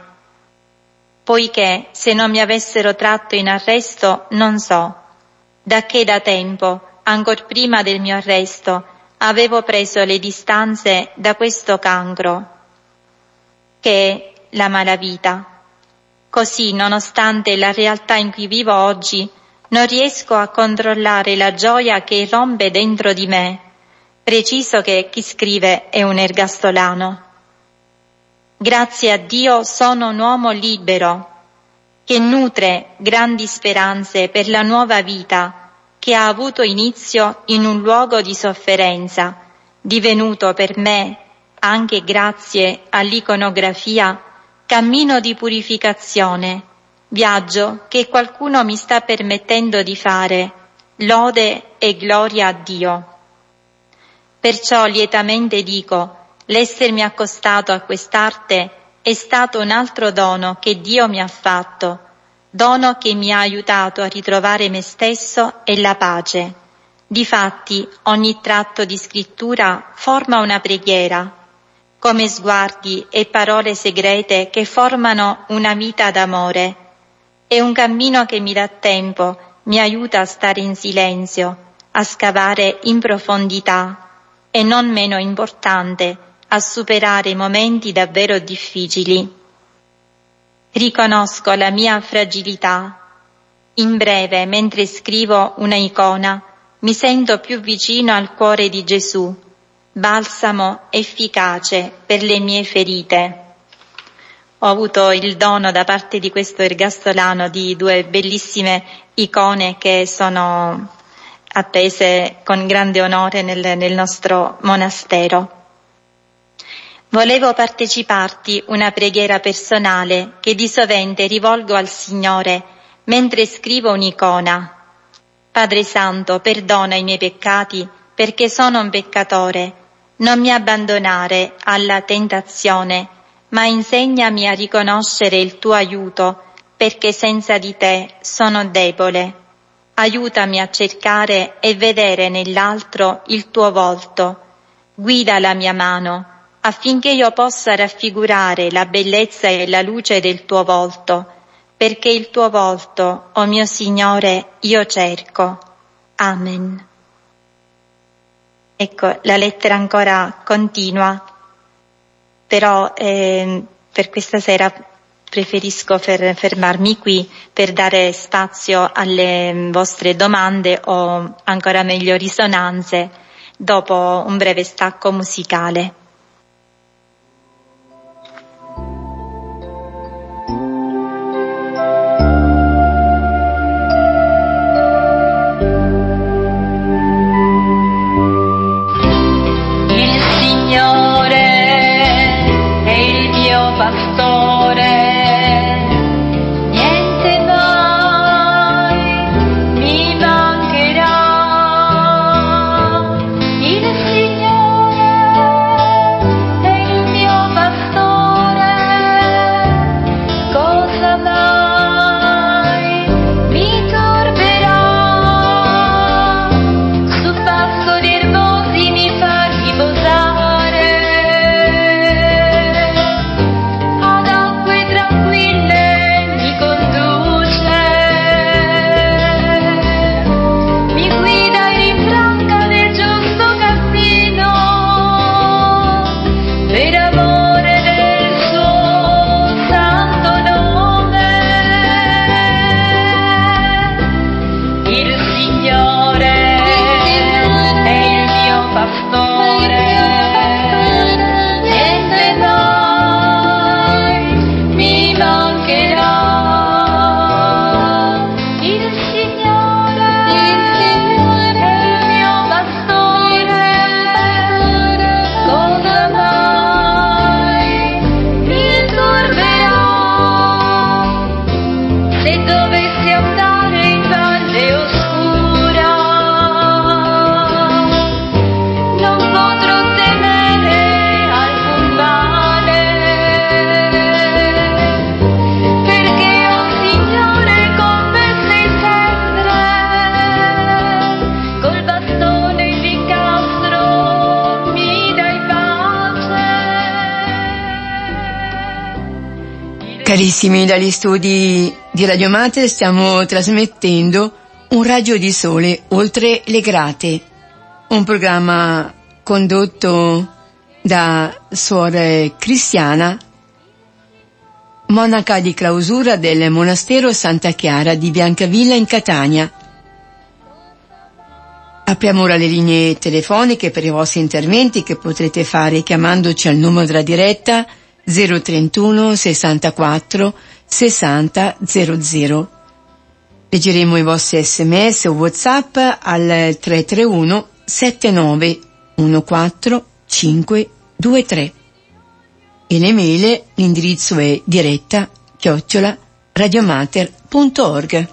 Poiché se non mi avessero tratto in arresto non so, dacché da tempo, ancor prima del mio arresto, avevo preso le distanze da questo cancro, che è la malavita. Così, nonostante la realtà in cui vivo oggi, non riesco a controllare la gioia che irrompe dentro di me. Preciso che chi scrive è un ergastolano. Grazie a Dio sono un uomo libero, che nutre grandi speranze per la nuova vita che ha avuto inizio in un luogo di sofferenza, divenuto per me, anche grazie all'iconografia, cammino di purificazione, viaggio che qualcuno mi sta permettendo di fare, lode e gloria a Dio. Perciò lietamente dico, l'essermi accostato a quest'arte è stato un altro dono che Dio mi ha fatto, dono che mi ha aiutato a ritrovare me stesso e la pace. Difatti, ogni tratto di scrittura forma una preghiera, come sguardi e parole segrete che formano una vita d'amore. È un cammino che mi dà tempo, mi aiuta a stare in silenzio, a scavare in profondità e, non meno importante, a superare momenti davvero difficili. Riconosco la mia fragilità. In breve, mentre scrivo una icona, mi sento più vicino al cuore di Gesù, balsamo efficace per le mie ferite. Ho avuto il dono da parte di questo ergastolano di 2 bellissime icone che sono appese con grande onore nel nostro monastero. Volevo parteciparti una preghiera personale che di sovente rivolgo al Signore mentre scrivo un'icona. Padre Santo, perdona i miei peccati perché sono un peccatore. Non mi abbandonare alla tentazione, ma insegnami a riconoscere il tuo aiuto perché senza di te sono debole. Aiutami a cercare e vedere nell'altro il tuo volto. Guida la mia mano affinché io possa raffigurare la bellezza e la luce del tuo volto, perché il tuo volto, o mio Signore, io cerco. Amen. Ecco, la lettera ancora continua, però per questa sera preferisco fermarmi qui per dare spazio alle vostre domande o ancora meglio risonanze dopo un breve stacco musicale. Carissimi, dagli studi di Radio Mater stiamo trasmettendo Un raggio di sole oltre le grate, un programma condotto da Suor Cristiana, monaca di clausura del monastero Santa Chiara di Biancavilla in Catania. Apriamo ora le linee telefoniche per i vostri interventi che potrete fare chiamandoci al numero della diretta 031 64 60 00. Leggeremo i vostri sms o WhatsApp al 331 79 14 523 e l'email, l'indirizzo è diretta@radiomater.org.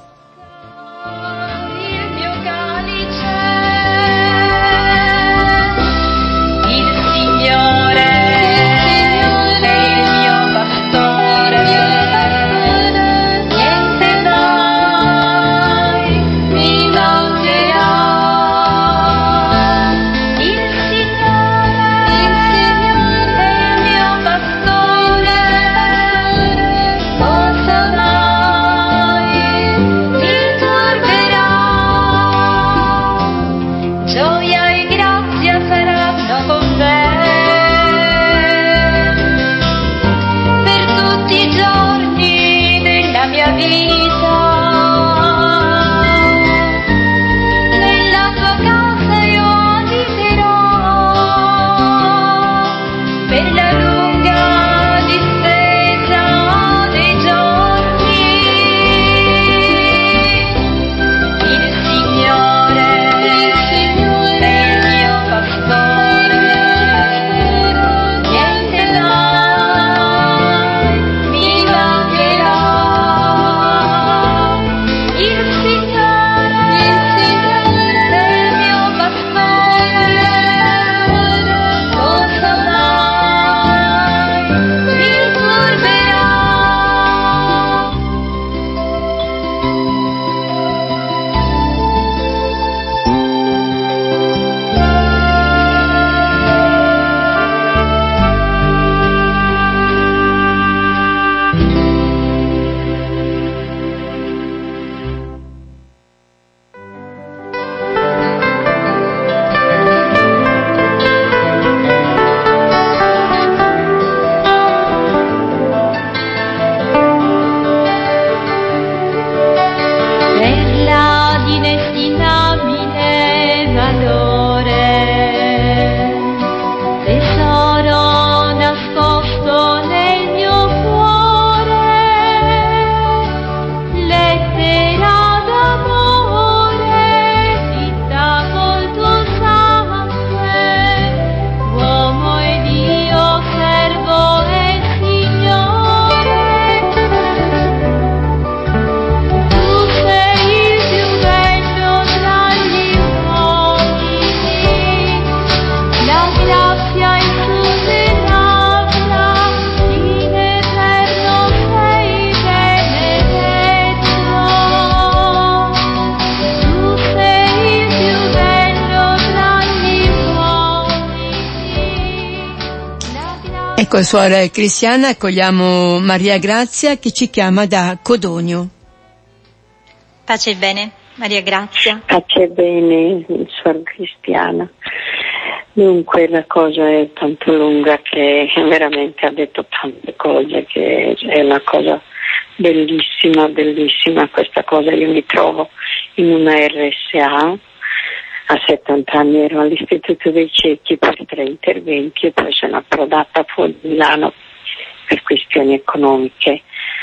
Ecco, suora Cristiana, accogliamo Maria Grazia che ci chiama da Codogno. Pace e bene, Maria Grazia. Pace e bene, suor Cristiana. Dunque la cosa è tanto lunga che veramente ha detto tante cose, che è una cosa bellissima, bellissima questa cosa. Io mi trovo in una RSA, a 70 anni ero all'Istituto dei Ciechi per 3 interventi e poi sono approdata fuori Milano per questioni economiche.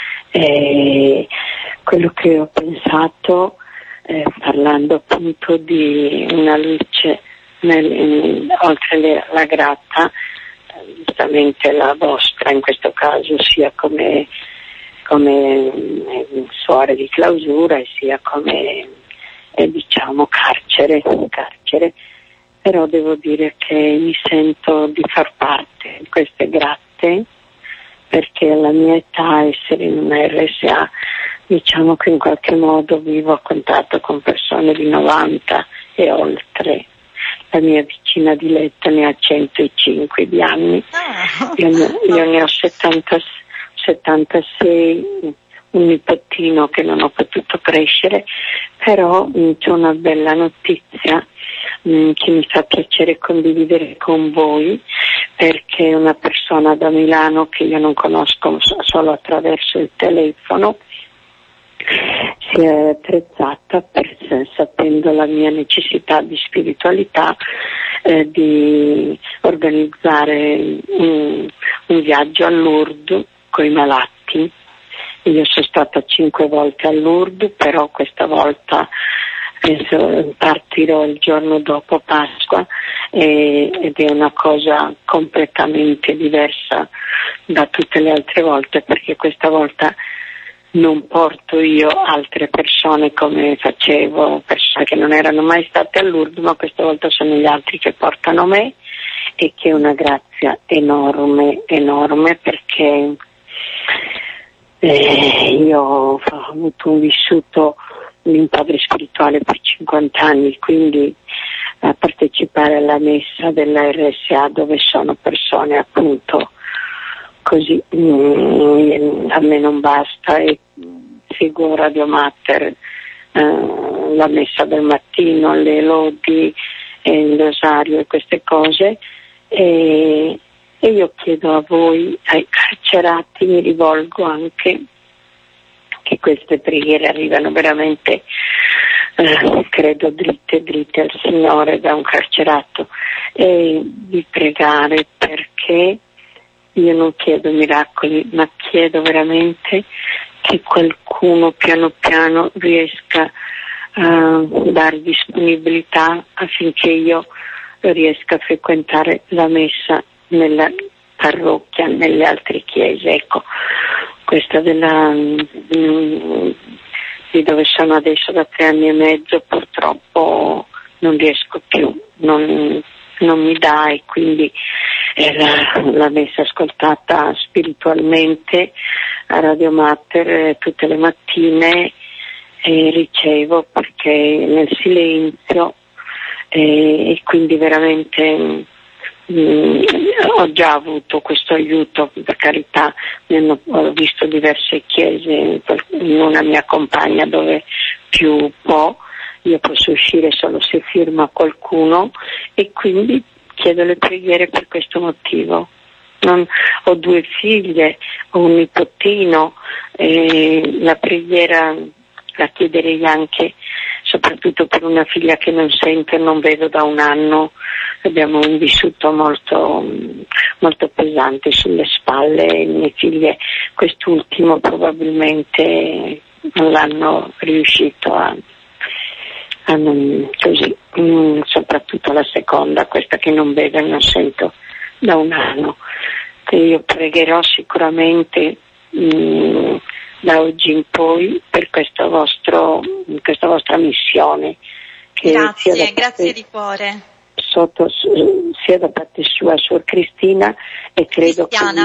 Quello che ho pensato, parlando appunto di una luce oltre la grata, giustamente la vostra in questo caso, sia come suore di clausura e sia come diciamo carcere, però devo dire che mi sento di far parte di queste gratte, perché alla mia età essere in una RSA, diciamo che in qualche modo vivo a contatto con persone di 90 e oltre. La mia vicina di letto ne ha 105 di anni, io ne ho 76, un nipotino che non ho potuto crescere, però c'è una bella notizia che mi fa piacere condividere con voi, perché è una persona da Milano che io non conosco solo attraverso il telefono, si è attrezzata sapendo la mia necessità di spiritualità, di organizzare un viaggio a Lourdes con i malati. Io sono stata 5 volte a Lourdes, però questa volta penso partirò il giorno dopo Pasqua ed è una cosa completamente diversa da tutte le altre volte, perché questa volta non porto io altre persone come facevo, persone che non erano mai state a Lourdes, ma questa volta sono gli altri che portano me, e che è una grazia enorme, perché io ho avuto un vissuto di un padre spirituale per 50 anni, quindi a partecipare alla messa della RSA dove sono persone appunto così, a me non basta, e figura Dio Mater, la messa del mattino, le lodi, il rosario e queste cose, e io chiedo a voi, ai carcerati, mi rivolgo anche, che queste preghiere arrivano veramente, credo dritte al Signore da un carcerato, e di pregare, perché io non chiedo miracoli, ma chiedo veramente che qualcuno piano piano riesca a dare disponibilità affinché io riesca a frequentare la messa nella parrocchia, nelle altre chiese. Ecco, questa di dove sono adesso da 3 anni e mezzo purtroppo non riesco più, non mi dà, e quindi la messa ascoltata spiritualmente a Radio Mater tutte le mattine, e ricevo perché nel silenzio, e quindi veramente ho già avuto questo aiuto, per carità. Ho visto diverse chiese, una mi accompagna dove più può, io posso uscire solo se firma qualcuno, e quindi chiedo le preghiere per questo motivo. Ho 2 figlie, ho un nipotino, e la preghiera la chiederei anche soprattutto per una figlia che non sente e non vedo da 1 anno. Abbiamo un vissuto molto, molto pesante sulle spalle, e le mie figlie quest'ultimo probabilmente non l'hanno riuscito a così, soprattutto la seconda, questa che non vedo e non sento da 1 anno. Che io pregherò sicuramente da oggi in poi per questa vostra missione. Che grazie di cuore. Sia da parte sua, suor Cristina, e credo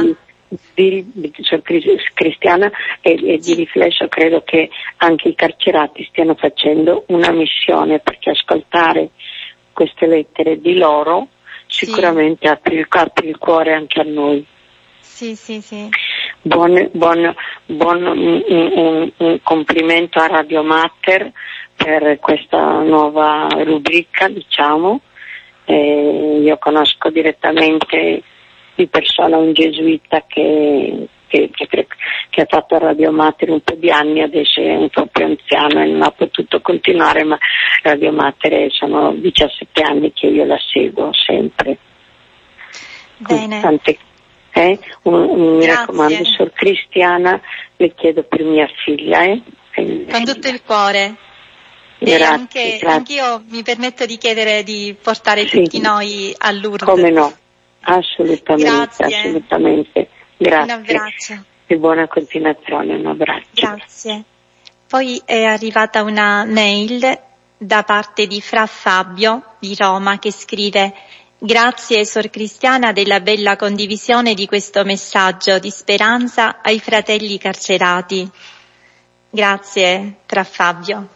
Cristiana, e di riflesso credo che anche i carcerati stiano facendo una missione, perché ascoltare queste lettere di loro sicuramente apre il cuore anche a noi. Sì. Un complimento a Radio Mater per questa nuova rubrica, diciamo. Io conosco direttamente di persona un gesuita che ha fatto Radio Mater un po' di anni, adesso è un po' più anziano e non ha potuto continuare, ma Radio Mater sono 17 anni che io la seguo sempre. Bene. Mi raccomando, Sor Cristiana, le chiedo per mia figlia. Con tutto il cuore. Grazie, e anche io mi permetto di chiedere di portare tutti noi a Lourdes. Come no, assolutamente. Grazie. Un abbraccio. E buona continuazione, un abbraccio. Grazie. Poi è arrivata una mail da parte di Fra Fabio di Roma che scrive: grazie Sor Cristiana della bella condivisione di questo messaggio di speranza ai fratelli carcerati. Grazie Fra Fabio.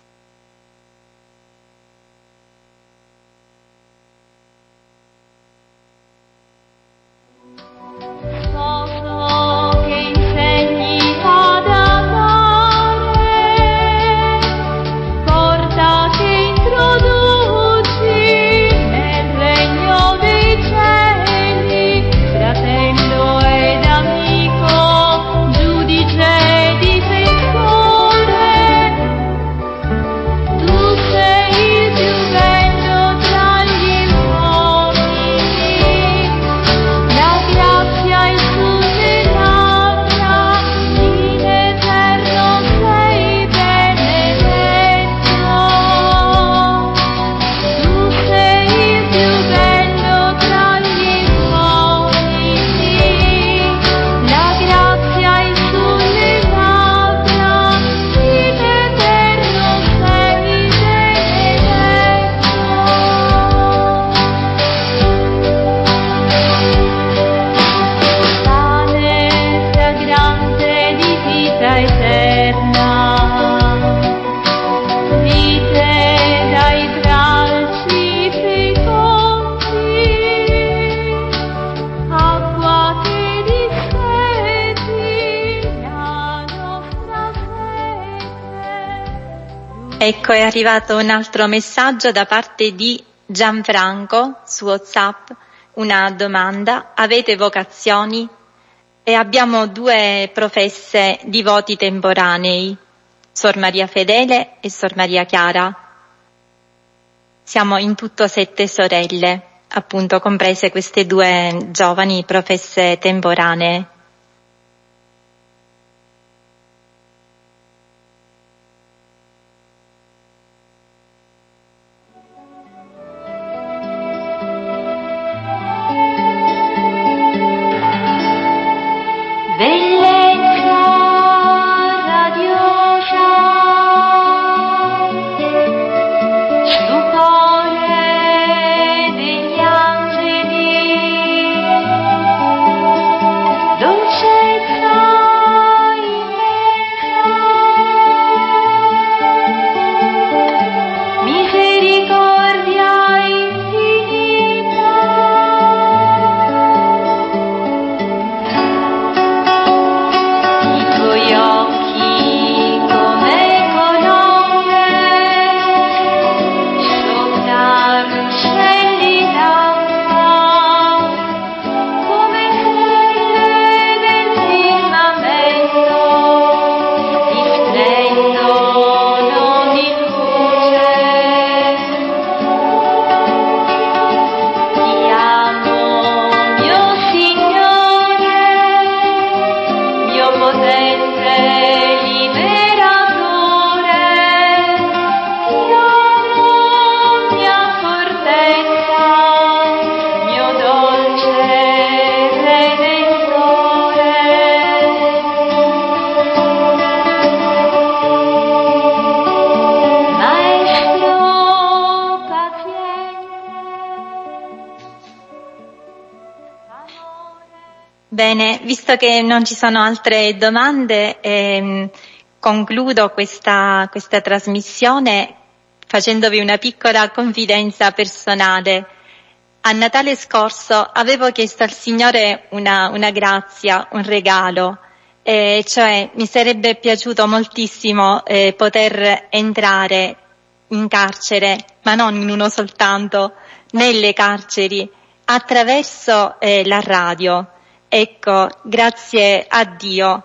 Ecco, è arrivato un altro messaggio da parte di Gianfranco su WhatsApp, una domanda: avete vocazioni? E abbiamo 2 professe di voti temporanei, Sor Maria Fedele e Sor Maria Chiara. Siamo in tutto 7 sorelle, appunto comprese queste 2 giovani professe temporanee. Bene, visto che non ci sono altre domande, concludo questa trasmissione facendovi una piccola confidenza personale. A Natale scorso avevo chiesto al Signore una grazia, un regalo, cioè mi sarebbe piaciuto moltissimo poter entrare in carcere, ma non in uno soltanto, nelle carceri, attraverso la radio. Ecco, grazie a Dio,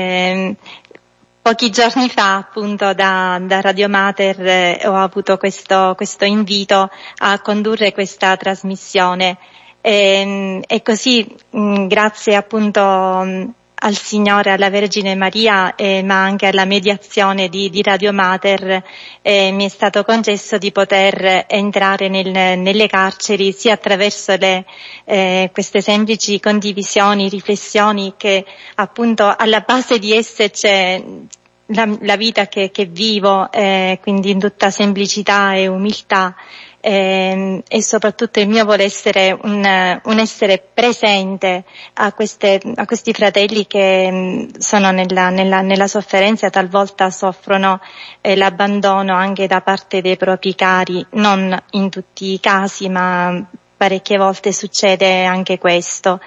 pochi giorni fa appunto da Radio Mater ho avuto questo invito a condurre questa trasmissione e così grazie appunto al Signore, alla Vergine Maria, ma anche alla mediazione di Radio Mater, mi è stato concesso di poter entrare nelle carceri sia attraverso queste semplici condivisioni, riflessioni, che appunto alla base di esse c'è la vita che vivo, quindi in tutta semplicità e umiltà. E soprattutto il mio vuole essere un essere presente a questi fratelli che sono nella sofferenza, talvolta soffrono l'abbandono anche da parte dei propri cari, non in tutti i casi, ma parecchie volte succede anche questo.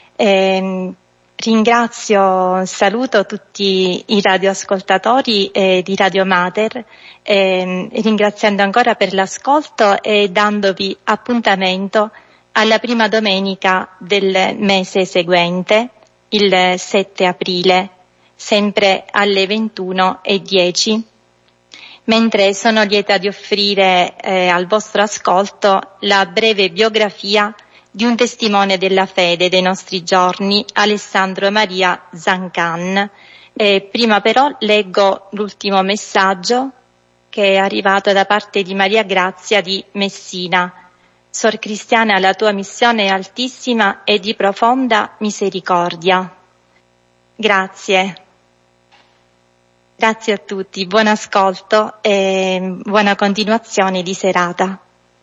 Saluto tutti i radioascoltatori di Radio Mater, ringraziando ancora per l'ascolto e dandovi appuntamento alla prima domenica del mese seguente, il 7 aprile, sempre alle 21:10, mentre sono lieta di offrire al vostro ascolto la breve biografia di un testimone della fede dei nostri giorni, Alessandro Maria Zancan. Prima però leggo l'ultimo messaggio che è arrivato da parte di Maria Grazia di Messina. Sor Cristiana, la tua missione è altissima e di profonda misericordia. Grazie. Grazie a tutti, buon ascolto e buona continuazione di serata.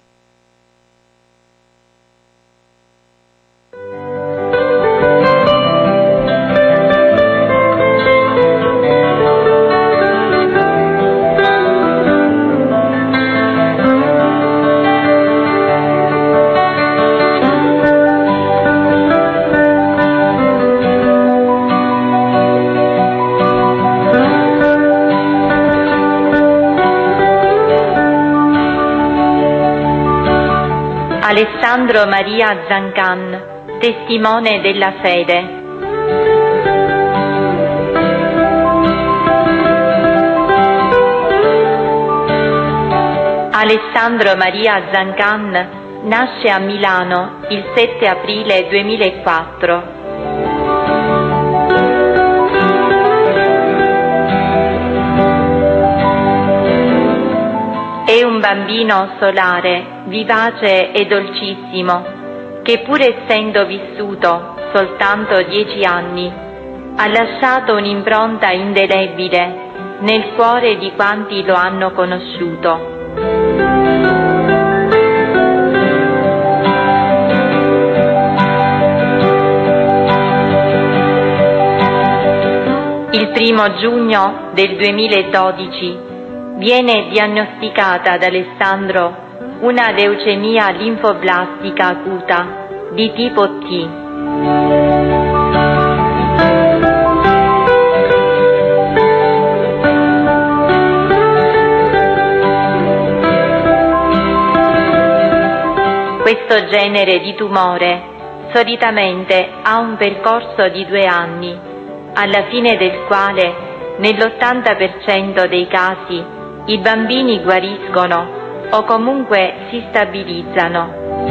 Alessandro Maria Zancan, testimone della fede. Alessandro Maria Zancan nasce a Milano il 7 aprile 2004. È un bambino solare, vivace e dolcissimo, che pur essendo vissuto soltanto 10 anni, ha lasciato un'impronta indelebile nel cuore di quanti lo hanno conosciuto. Il 1° giugno del 2012 viene diagnosticata ad Alessandro una leucemia linfoblastica acuta di tipo T. Questo genere di tumore solitamente ha un percorso di 2 anni, alla fine del quale nell'80% dei casi i bambini guariscono o comunque si stabilizzano.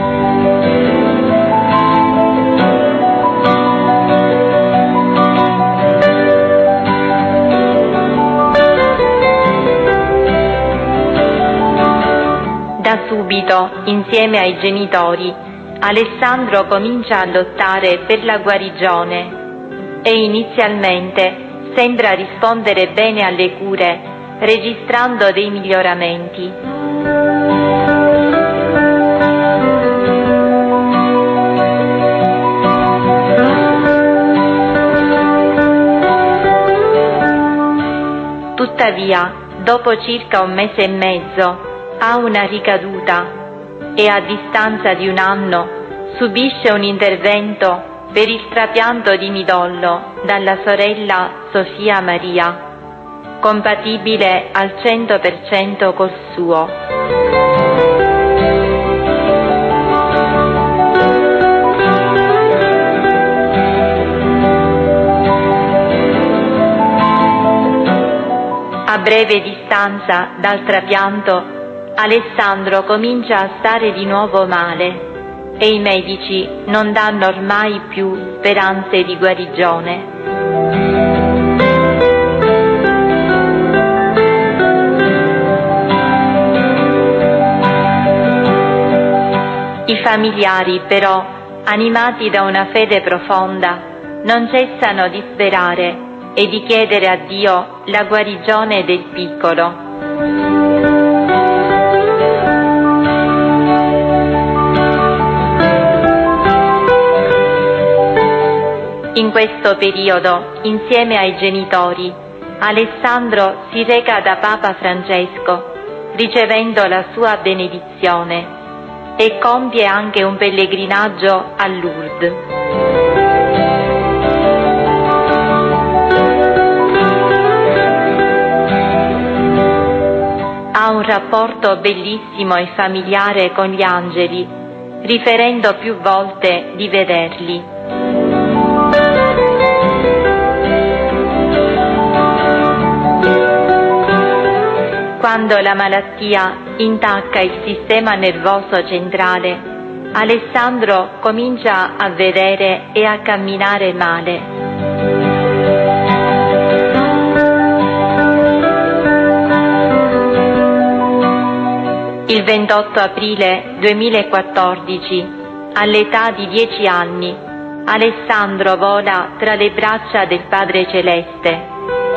Da subito, insieme ai genitori, Alessandro comincia a lottare per la guarigione e inizialmente sembra rispondere bene alle cure, registrando dei miglioramenti. Tuttavia, dopo circa 1 mese e mezzo, ha una ricaduta e a distanza di 1 anno subisce un intervento per il trapianto di midollo dalla sorella Sofia Maria, compatibile al 100% col suo. A breve distanza dal trapianto, Alessandro comincia a stare di nuovo male e i medici non danno ormai più speranze di guarigione. I familiari, però, animati da una fede profonda, non cessano di sperare e di chiedere a Dio la guarigione del piccolo. In questo periodo, insieme ai genitori, Alessandro si reca da Papa Francesco, ricevendo la sua benedizione, e compie anche un pellegrinaggio a Lourdes. Ha un rapporto bellissimo e familiare con gli angeli, riferendo più volte di vederli. Quando la malattia intacca il sistema nervoso centrale, Alessandro comincia a vedere e a camminare male. Il 28 aprile 2014, all'età di 10 anni, Alessandro vola tra le braccia del Padre Celeste.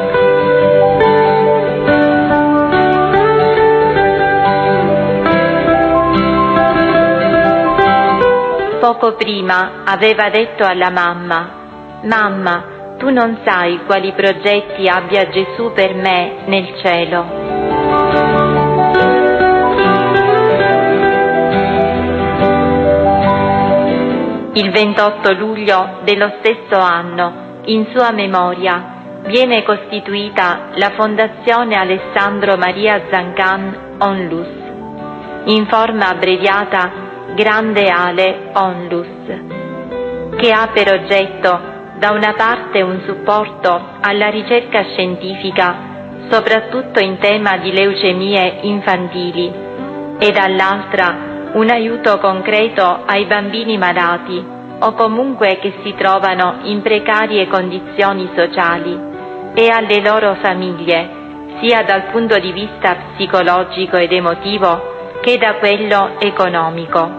Poco prima aveva detto alla mamma: «Mamma, tu non sai quali progetti abbia Gesù per me nel cielo». Il 28 luglio dello stesso anno, in sua memoria, viene costituita la Fondazione Alessandro Maria Zancan Onlus, in forma abbreviata Grande Ale Onlus, che ha per oggetto da una parte un supporto alla ricerca scientifica, soprattutto in tema di leucemie infantili, e dall'altra un aiuto concreto ai bambini malati o comunque che si trovano in precarie condizioni sociali e alle loro famiglie, sia dal punto di vista psicologico ed emotivo che da quello economico.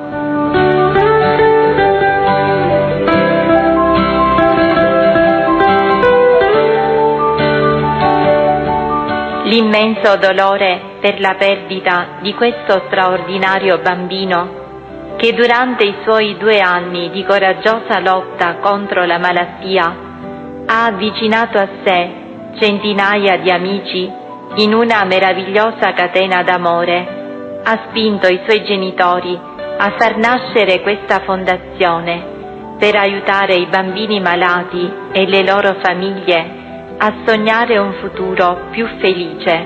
L'immenso dolore per la perdita di questo straordinario bambino, che durante i suoi 2 anni di coraggiosa lotta contro la malattia ha avvicinato a sé centinaia di amici in una meravigliosa catena d'amore, ha spinto i suoi genitori a far nascere questa fondazione per aiutare i bambini malati e le loro famiglie a sognare un futuro più felice.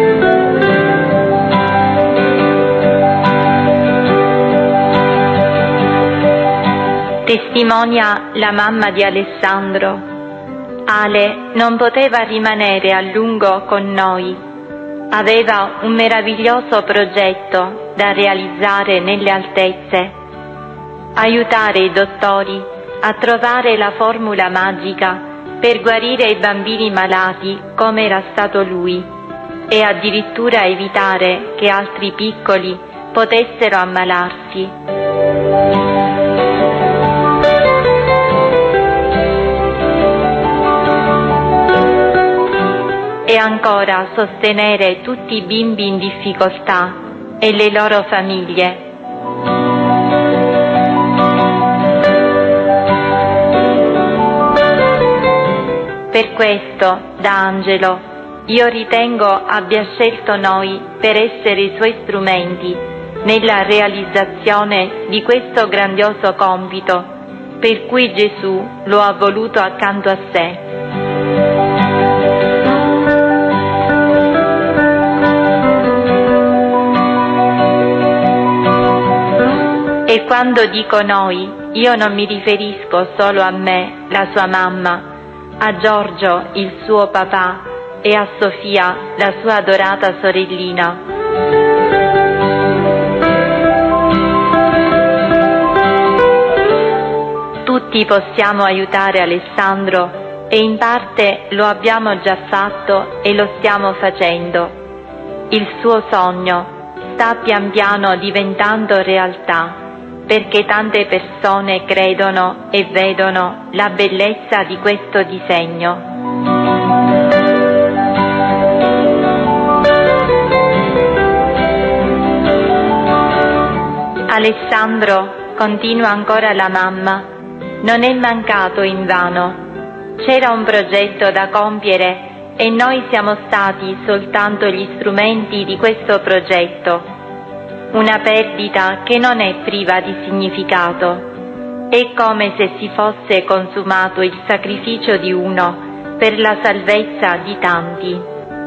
Testimonia la mamma di Alessandro: Ale non poteva rimanere a lungo con noi. Aveva un meraviglioso progetto da realizzare nelle altezze: aiutare i dottori a trovare la formula magica per guarire i bambini malati come era stato lui, e addirittura evitare che altri piccoli potessero ammalarsi. E ancora sostenere tutti i bimbi in difficoltà e le loro famiglie. Per questo, da angelo, io ritengo abbia scelto noi per essere i suoi strumenti nella realizzazione di questo grandioso compito per cui Gesù lo ha voluto accanto a sé. E quando dico noi, io non mi riferisco solo a me, la sua mamma, a Giorgio, il suo papà, e a Sofia, la sua adorata sorellina. Tutti possiamo aiutare Alessandro e in parte lo abbiamo già fatto e lo stiamo facendo. Il suo sogno sta pian piano diventando realtà, perché tante persone credono e vedono la bellezza di questo disegno. Alessandro, continua ancora la mamma, non è mancato invano. C'era un progetto da compiere e noi siamo stati soltanto gli strumenti di questo progetto. Una perdita che non è priva di significato. È come se si fosse consumato il sacrificio di uno per la salvezza di tanti.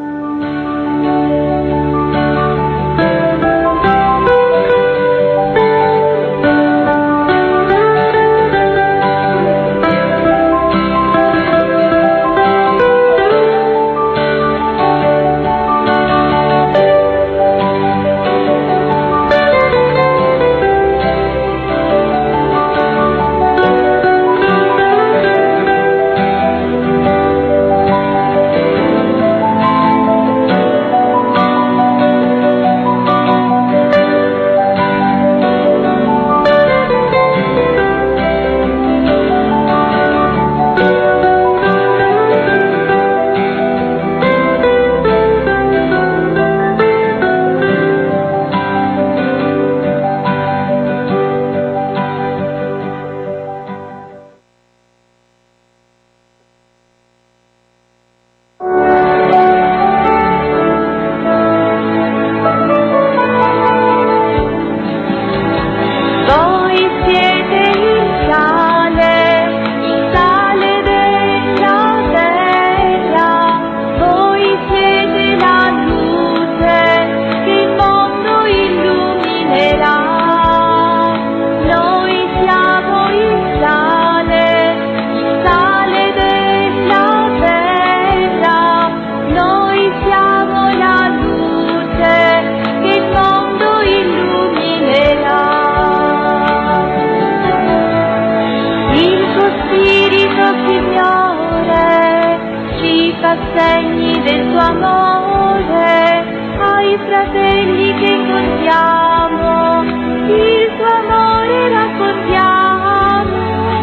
Segni del tuo amore ai fratelli che incontriamo, il tuo amore raccontiamo.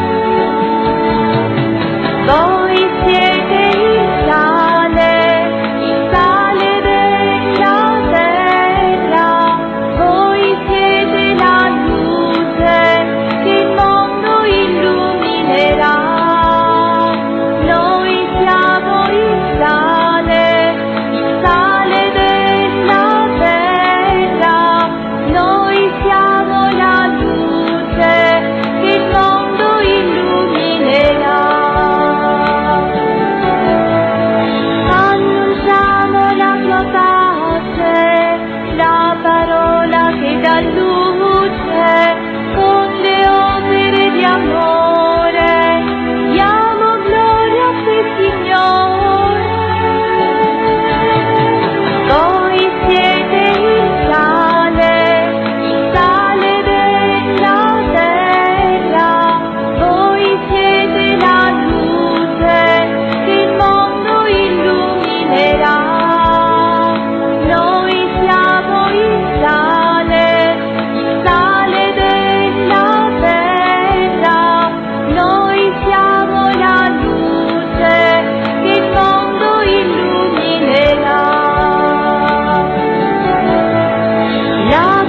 Voi siete il sale della terra, voi siete la luce che il mondo illuminerà.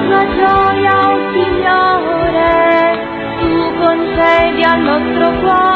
Al nostro cuore